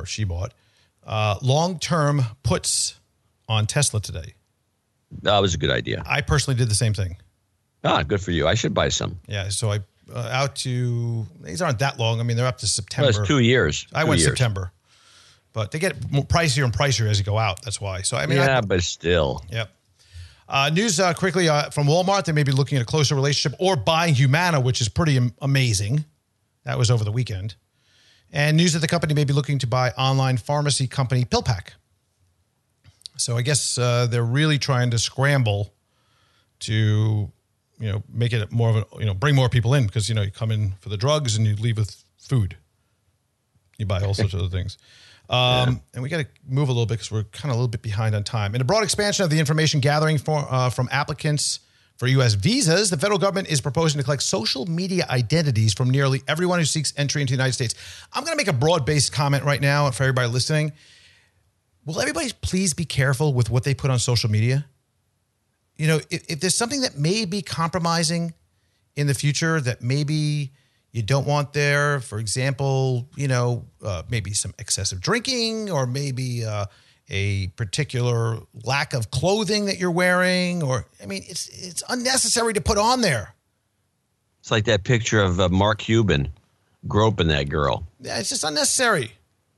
long-term puts on Tesla today. That was a good idea. I personally did the same thing. Good for you. I should buy some. Yeah, so I these aren't that long. I mean, they're up to September. Well, it's 2 years. I went September, but they get more pricier and pricier as you go out. That's why. So I mean, but still. Yep. News quickly from Walmart. They may be looking at a closer relationship or buying Humana, which is pretty amazing. That was over the weekend. And news that the company may be looking to buy online pharmacy company PillPack. So I guess they're really trying to scramble to make it more of a, bring more people in because, you come in for the drugs and you leave with food. You buy all sorts of other things. And we got to move a little bit because we're kind of a little bit behind on time. In a broad expansion of the information gathering from applicants for U.S. visas, the federal government is proposing to collect social media identities from nearly everyone who seeks entry into the United States. I'm going to make a broad-based comment right now for everybody listening. Will everybody please be careful with what they put on social media? If there's something that may be compromising in the future that maybe you don't want there, for example, maybe some excessive drinking or maybe a particular lack of clothing that you're wearing, it's unnecessary to put on there. It's like that picture of Mark Cuban groping that girl. Yeah, it's just unnecessary.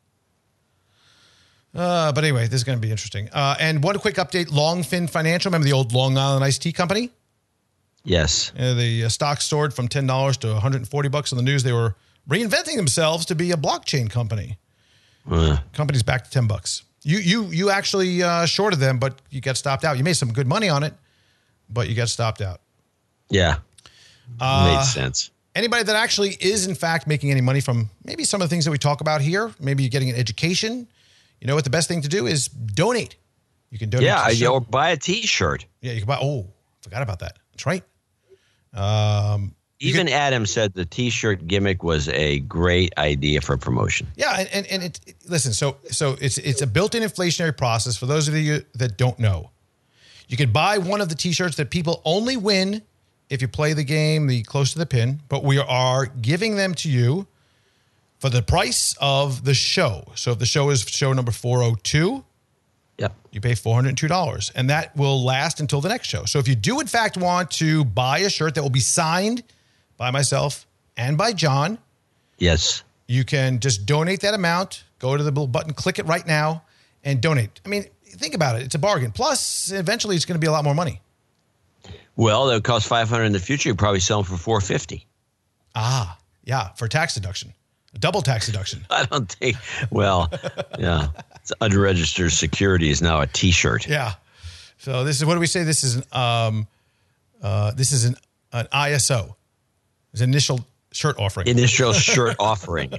But anyway, this is going to be interesting. And one quick update, Longfin Financial. Remember the old Long Island iced tea company? Yes. The stock soared from $10 to $140 on the news. They were reinventing themselves to be a blockchain company. Company's back to $10. You actually shorted them, but you got stopped out. You made some good money on it, but you got stopped out. Yeah. Made sense. Anybody that actually is, in fact, making any money from maybe some of the things that we talk about here, maybe you're getting an education, you know what the best thing to do is donate. You can donate. Yeah, or buy a T-shirt. Yeah, you can buy. Oh, forgot about that. That's right. Even Adam said the T-shirt gimmick was a great idea for promotion. Yeah, and listen. So it's a built-in inflationary process. For those of you that don't know, you can buy one of the T-shirts that people only win if you play the game the close to the pin, but we are giving them to you for the price of the show. So if the show is show number 402, yep, you pay $402, and that will last until the next show. So if you do, in fact, want to buy a shirt that will be signed by myself and by John, yes, you can just donate that amount. Go to the little button, click it right now, and donate. I mean, think about it. It's a bargain. Plus, eventually, it's going to be a lot more money. Well, they'll cost $500 in the future. You probably sell them for $450. Ah, yeah, for tax deduction, a double tax deduction. I don't think. Well, yeah, it's unregistered security is now a T-shirt. Yeah. So this is, what do we say? This is an ISO. It's an initial shirt offering. Initial shirt offering.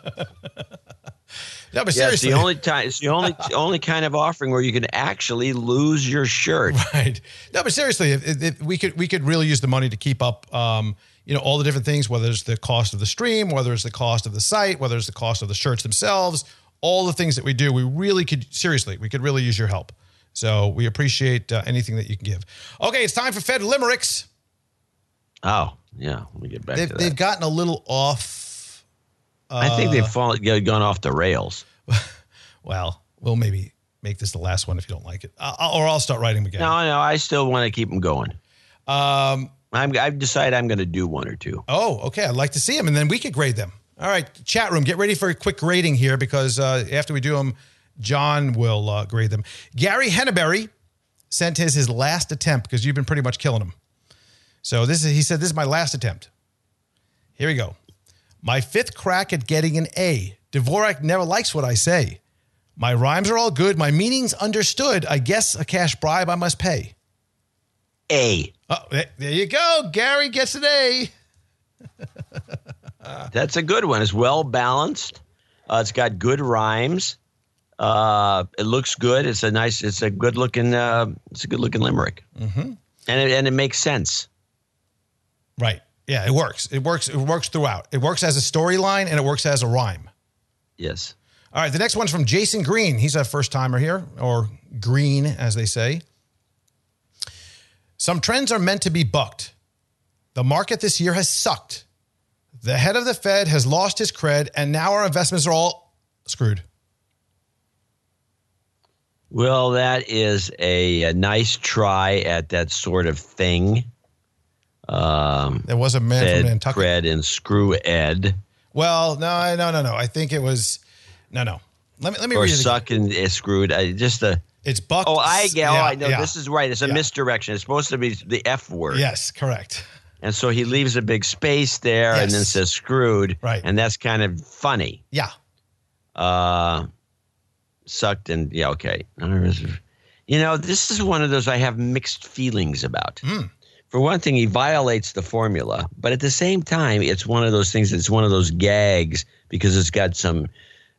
No, but yeah, seriously, it's the only kind of offering where you can actually lose your shirt. Right. No, but seriously, if we could really use the money to keep up, all the different things. Whether it's the cost of the stream, whether it's the cost of the site, whether it's the cost of the shirts themselves, all the things that we do, we could really use your help. So we appreciate anything that you can give. Okay, it's time for Fed Limericks. Oh yeah, let me get back to that. They've gotten a little off. I think they've gone off the rails. Well, we'll maybe make this the last one if you don't like it, or I'll start writing them again. No, I still want to keep them going. I've decided I'm going to do one or two. Oh, okay. I'd like to see them, and then we could grade them. All right, chat room, get ready for a quick grading here because after we do them, John will grade them. Gary Henneberry sent his last attempt because you've been pretty much killing him. So he said, this is my last attempt. Here we go. My fifth crack at getting an A. Dvorak never likes what I say. My rhymes are all good. My meaning's understood. I guess a cash bribe I must pay. A. Oh, there you go. Gary gets an A. That's a good one. It's well balanced. It's got good rhymes. It looks good. It's a good looking limerick. Mm-hmm. And it makes sense. Right. Yeah, it works. It works throughout. It works as a storyline and it works as a rhyme. Yes. All right, the next one's from Jason Green. He's a first-timer here, or Green, as they say. Some trends are meant to be bucked. The market this year has sucked. The head of the Fed has lost his cred, and now our investments are all screwed. Well, that is a nice try at that sort of thing. There was a man from Nantucket. Cred and screw Ed. Well, no. I think it was no. Let me or read it. Or suck and screwed. It's bucked. Oh, I get. Yeah, I know. yeah. This is right. It's a misdirection. It's supposed to be the F word. Yes, correct. And so he leaves a big space there and then says screwed. Right. And that's kind of funny. Yeah. Sucked and yeah, okay. This is one of those I have mixed feelings about. Mm. For one thing, he violates the formula, but at the same time, it's one of those things. It's one of those gags because it's got an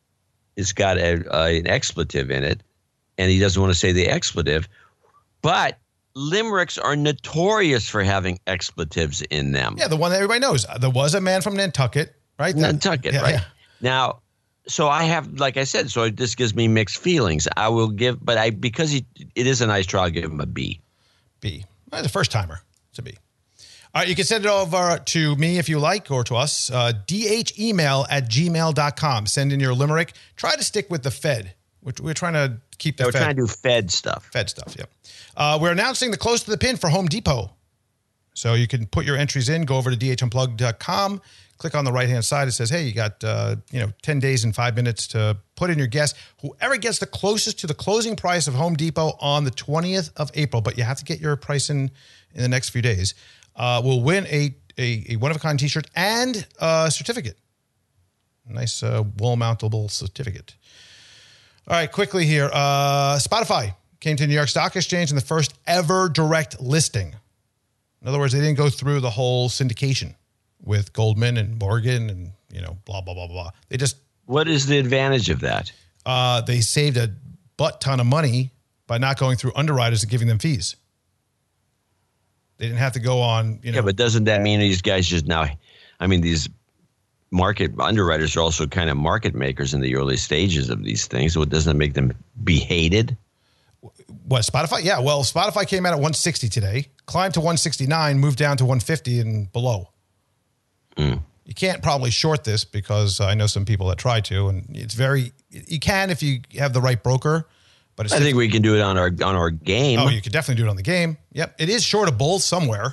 expletive in it, and he doesn't want to say the expletive. But limericks are notorious for having expletives in them. Yeah, the one that everybody knows. There was a man from Nantucket, right? Nantucket, right? Yeah. Now, so I have, like I said, so this gives me mixed feelings. I will give, because it is a nice try, I'll give him a B. B. Well, the first timer. It's a B. All right, you can send it over to me if you like, or to us. dhemail@gmail.com. Send in your limerick. Try to stick with the Fed. We're trying to keep the Fed. We're trying to do Fed stuff. Fed stuff, yep. We're announcing the close to the pin for Home Depot. So you can put your entries in, go over to dhunplugged.com, click on the right-hand side. It says, hey, you got 10 days and 5 minutes to put in your guess. Whoever gets the closest to the closing price of Home Depot on the 20th of April, but you have to get your price in the next few days, will win a one-of-a-kind T-shirt and a certificate. Nice wall mountable certificate. All right, quickly here. Spotify came to New York Stock Exchange in the first ever direct listing. In other words, they didn't go through the whole syndication with Goldman and Morgan and, blah, blah, blah, blah. They just... What is the advantage of that? They saved a butt ton of money by not going through underwriters and giving them fees. They didn't have to go on, Yeah, but doesn't that mean these guys just now... these market underwriters are also kind of market makers in the early stages of these things. So it doesn't make them be hated. What, Spotify? Yeah, well, Spotify came out at 160 today, climbed to 169, moved down to 150 and below. You can't probably short this because I know some people that try to, and it's you can if you have the right broker. But I think we can do it on our game. Oh, you could definitely do it on the game. Yep, it is shortable somewhere.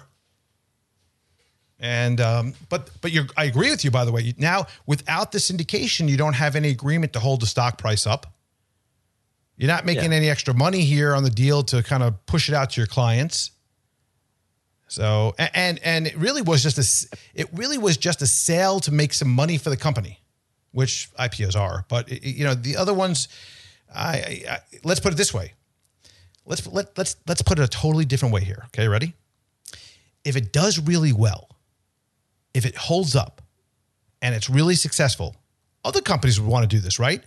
And but I agree with you, by the way. Now, without the syndication, you don't have any agreement to hold the stock price up. You're not making any extra money here on the deal to kind of push it out to your clients. So, and it really was just a sale to make some money for the company, which IPOs are. But the other ones, let's put it this way. Let's put it a totally different way here. Okay, ready? If it does really well, if it holds up and it's really successful, other companies would want to do this, right?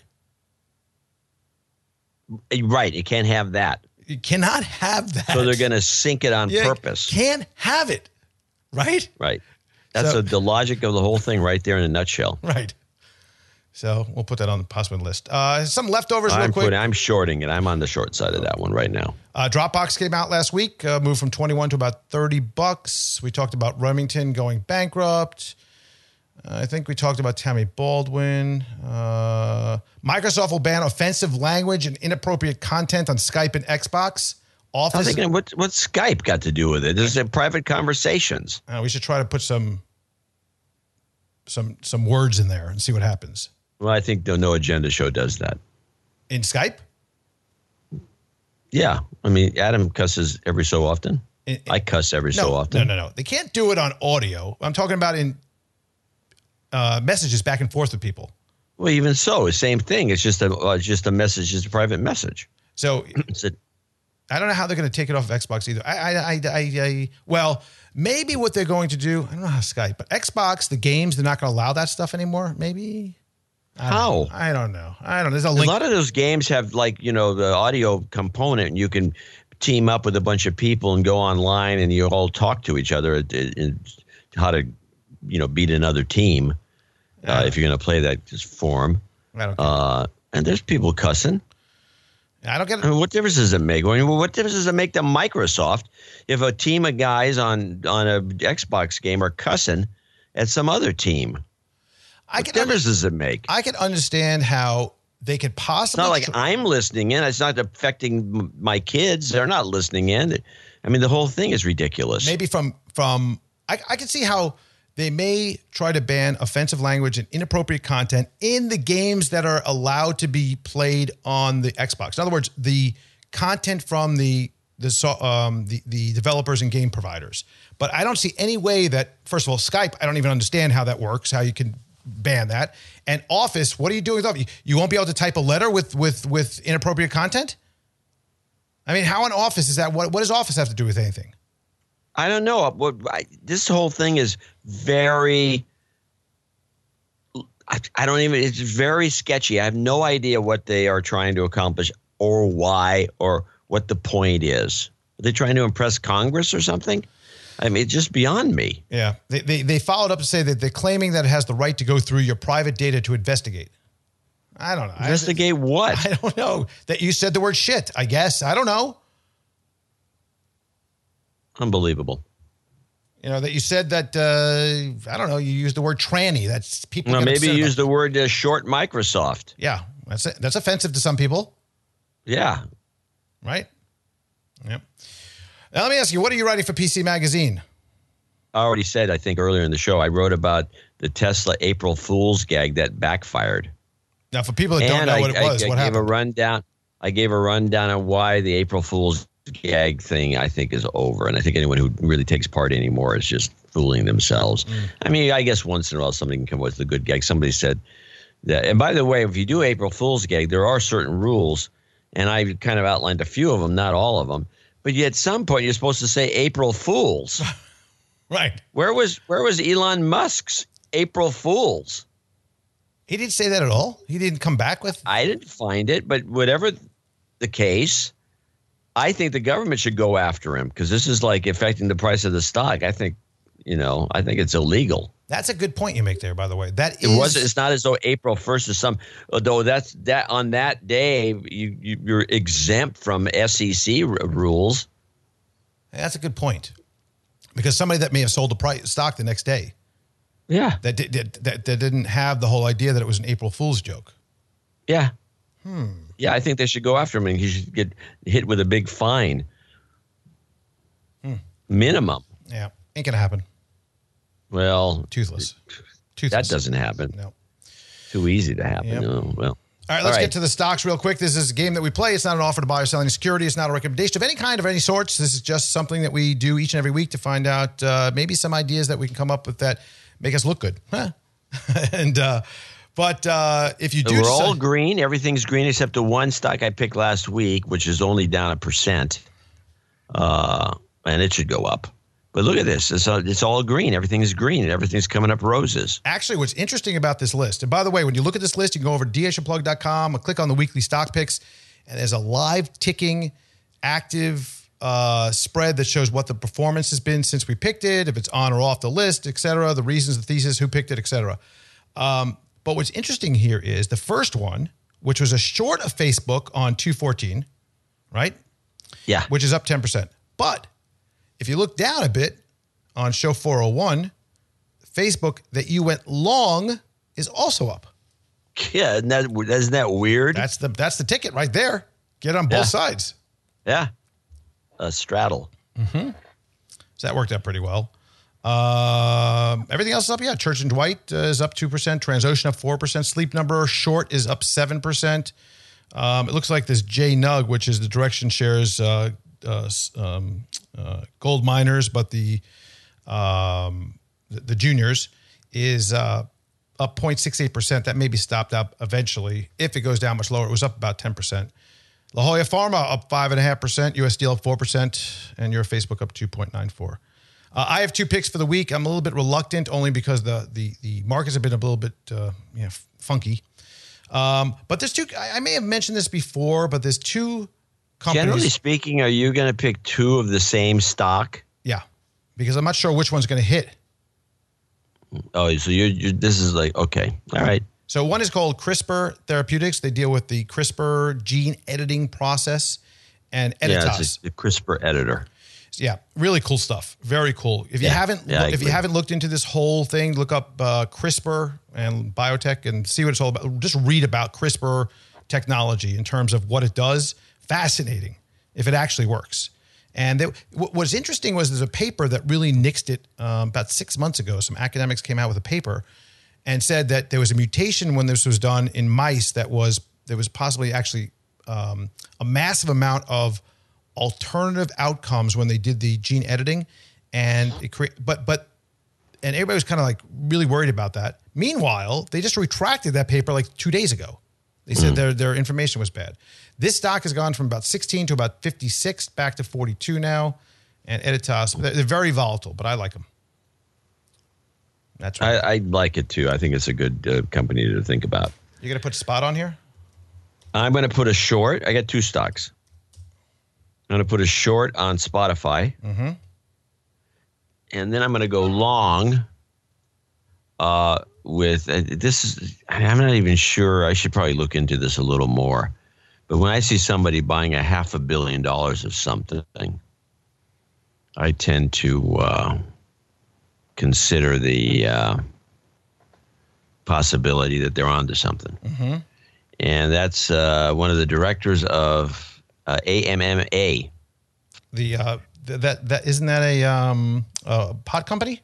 Right. You can't have that. You cannot have that. So they're going to sink it on purpose. Can't have it. Right? Right. That's the logic of the whole thing right there in a nutshell. Right. So we'll put that on the possible list. Some leftovers real quick. I'm shorting it. I'm on the short side of that one right now. Dropbox came out last week, moved from 21 to about $30. We talked about Remington going bankrupt. I think we talked about Tammy Baldwin. Microsoft will ban offensive language and inappropriate content on Skype and Xbox. Office. I'm thinking, what's Skype got to do with it? There's private conversations. We should try to put some words in there and see what happens. Well, I think the No Agenda show does that. In Skype? Yeah. Adam cusses every so often. I cuss every so often. No. They can't do it on audio. I'm talking about in messages back and forth with people. Well, even so, same thing. It's just a message. It's a private message. So I don't know how they're going to take it off of Xbox either. Well, maybe what they're going to do, I don't know how Skype, but Xbox, the games, they're not going to allow that stuff anymore. Maybe. How? I don't know. There's a link. A lot of those games have the audio component, and you can team up with a bunch of people and go online and you all talk to each other in how to, beat another team if you're going to play that form. I don't care. And there's people cussing. I don't get it. What difference does it make? What difference does it make to Microsoft if a team of guys on a Xbox game are cussing at some other team? What difference does it make? I can understand how they could possibly. It's not like I'm listening in. It's not affecting my kids. They're not listening in. The whole thing is ridiculous. Maybe I can see how they may try to ban offensive language and inappropriate content in the games that are allowed to be played on the Xbox. In other words, the content from the developers and game providers. But I don't see any way that, first of all, Skype, I don't even understand how that works, how you can ban that. And Office, what are you doing with Office? You won't be able to type a letter with inappropriate content? How in Office is that? What does Office have to do with anything? I don't know. This whole thing is very, it's very sketchy. I have no idea what they are trying to accomplish or why or what the point is. Are they trying to impress Congress or something? It's just beyond me. Yeah. They followed up to say that they're claiming that it has the right to go through your private data to investigate. I don't know. Investigate what? I don't know. That you said the word shit, I guess. I don't know. Unbelievable. That you said that, I don't know, you used the word tranny. That's people. No, maybe you used the word short Microsoft. Yeah. That's offensive to some people. Yeah. Right? Yep. Now, let me ask you, what are you writing for PC Magazine? I already said, I think earlier in the show, I wrote about the Tesla April Fool's gag that backfired. Now, for people that don't know what it was, what happened? I gave a rundown on why the April Fool's gag thing, I think, is over. And I think anyone who really takes part anymore is just fooling themselves. I guess once in a while somebody can come up with a good gag. Somebody said, And by the way, if you do April Fool's gag, there are certain rules, and I kind of outlined a few of them, not all of them. But at some point, you're supposed to say April Fools. Right. Where was Elon Musk's April Fools? He didn't say that at all? He didn't come back with? I didn't find it, but whatever the case, I think the government should go after him because this is like affecting the price of the stock. I think it's illegal. That's a good point you make there, by the way. It's not as though April 1st is although that on that day you're exempt from SEC rules. That's a good point. Because somebody that may have sold the stock the next day. Yeah. That didn't have the whole idea that it was an April Fool's joke. Yeah. Yeah, I think they should go after him and he should get hit with a big fine. Minimum. Yeah. Ain't going to happen. Well. Toothless. That doesn't happen. No. Too easy to happen. Yep. Oh, well. All right, let's get to the stocks real quick. This is a game that we play. It's not an offer to buy or sell any security. It's not a recommendation of any kind, of any sorts. This is just something that we do each and every week to find out maybe some ideas that we can come up with that make us look good. Huh? But if you do, we're all green. Everything's green except the one stock I picked last week, which is only down 1%, and it should go up. But look at this. It's all green. Everything is green, and everything's coming up roses. Actually, what's interesting about this list, and by the way, when you look at this list, you can go over to dhunplug.com and click on the weekly stock picks, and there's a live ticking active spread that shows what the performance has been since we picked it, if it's on or off the list, et cetera, the reasons, the thesis, who picked it, et cetera. But what's interesting here is the first one, which was a short of Facebook on 214, right? Yeah. Which is up 10%. But if you look down a bit on show 401, Facebook that you went long is also up. Yeah, isn't that weird? That's the ticket right there. Get on both sides. Yeah. A straddle. Mm-hmm. So that worked out pretty well. Everything else is up. Yeah, Church and Dwight is up 2%. Transocean up 4%. Sleep Number short is up 7%. It looks like this JNUG, which is the Direction Shares gold miners, but the juniors is up 0.68%. That may be stopped up eventually if it goes down much lower. It was up about 10%. La Jolla Pharma up 5.5%. US Steel up 4%, and your Facebook up 2.94%. I have two picks for the week. I'm a little bit reluctant only because the markets have been a little bit funky. But there's two. I may have mentioned this before, but there's two companies. Generally speaking, are you going to pick two of the same stock? Yeah, because I'm not sure which one's going to hit. Oh, so you this is like, okay. All right. So one is called CRISPR Therapeutics. They deal with the CRISPR gene editing process, and Editas. Yeah, it's a CRISPR editor. Yeah, really cool stuff. Very cool. If you haven't looked into this whole thing, look up CRISPR and biotech and see what it's all about. Just read about CRISPR technology in terms of what it does. Fascinating if it actually works. And what was interesting was there's a paper that really nixed it about 6 months ago. Some academics came out with a paper and said that there was a mutation when this was done in mice there was possibly actually a massive amount of alternative outcomes when they did the gene editing, and but everybody was kind of like really worried about that. Meanwhile, they just retracted that paper like 2 days ago. They said their information was bad. This stock has gone from about 16 to about 56, back to 42 now. And Editas, they're very volatile, but I like them. That's right. I like it too. I think it's a good company to think about. You're going to put Spot on here? I'm going to put a short. I got two stocks. I'm going to put a short on Spotify. Mm-hmm. And then I'm going to go long with this is, I'm not even sure. I should probably look into this a little more. But when I see somebody buying $500 million of something, I tend to consider the possibility that they're onto something. Mm-hmm. And that's one of the directors of AMMA. That isn't that a pot company?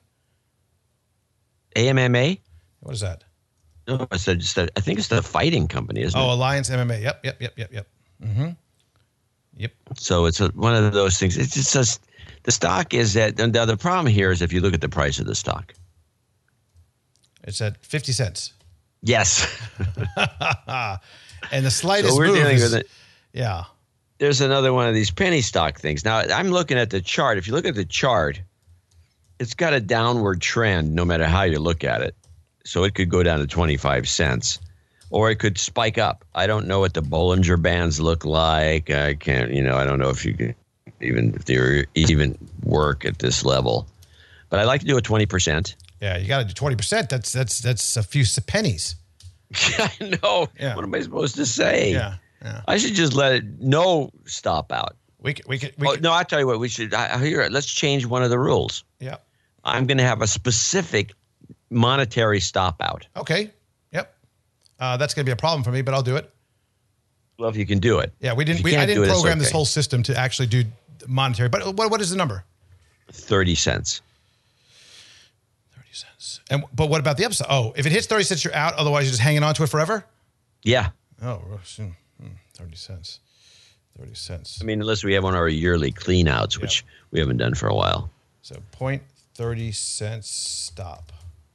AMMA? What is that? No, I said I think it's the fighting company, isn't it? Oh, Alliance MMA. Yep. Mm-hmm. Yep. So it's one of those things. It's just the stock is that. And the problem here is if you look at the price of the stock, it's at 50 cents. Yes. And the slightest So we're move dealing is, with it. yeah. There's another one of these penny stock things. Now, I'm looking at the chart. If you look at the chart, it's got a downward trend no matter how you look at it. So it could go down to 25 cents or it could spike up. I don't know what the Bollinger Bands look like. I can't, I don't know if you can if they even work at this level. But I like to do a 20%. Yeah, you got to do 20%. That's a few pennies. I know. Yeah. What am I supposed to say? Yeah. I should just let it stop out. We could. No, I'll tell you what we should. Let's change one of the rules. Yeah. I'm going to have a specific monetary stop out. Okay. Yep. That's going to be a problem for me, but I'll do it. Well, if you can do it. Yeah, I didn't program this whole system to actually do monetary. But what is the number? 30 cents. 30 cents. But what about the upside? Oh, if it hits 30 cents, you're out. Otherwise, you're just hanging on to it forever? Yeah. Oh, 30 cents. 30 cents. I mean, unless we have one of our yearly clean outs, which we haven't done for a while. So 0.30 cents stop.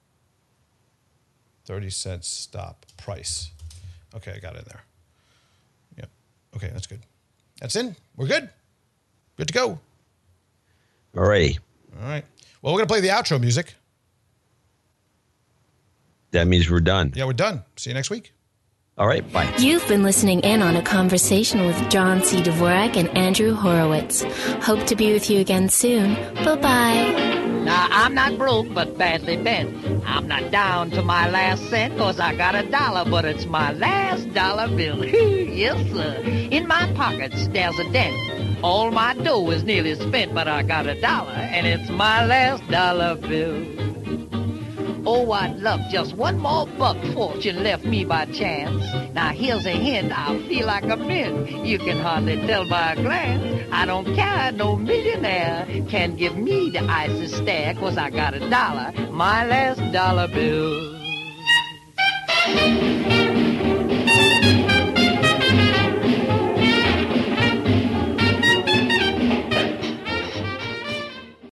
30 cents stop price. Okay, I got it in there. Yep. Okay, that's good. That's in. We're good. Good to go. All righty. All right. Well, we're going to play the outro music. That means we're done. Yeah, we're done. See you next week. All right, bye. You've been listening in on a conversation with John C. Dvorak and Andrew Horowitz. Hope to be with you again soon. Bye-bye. Now, I'm not broke, but badly bent. I'm not down to my last cent, 'cause I got $1, but it's my last dollar bill. Yes, sir. In my pockets, there's a dent. All my dough is nearly spent, but I got $1, and it's my last dollar bill. Oh, I'd love just one more buck, fortune left me by chance. Now here's a hint, I feel like a mint. You can hardly tell by a glance. I don't care, no millionaire can give me the icy stare, 'cause I got $1, my last dollar bill.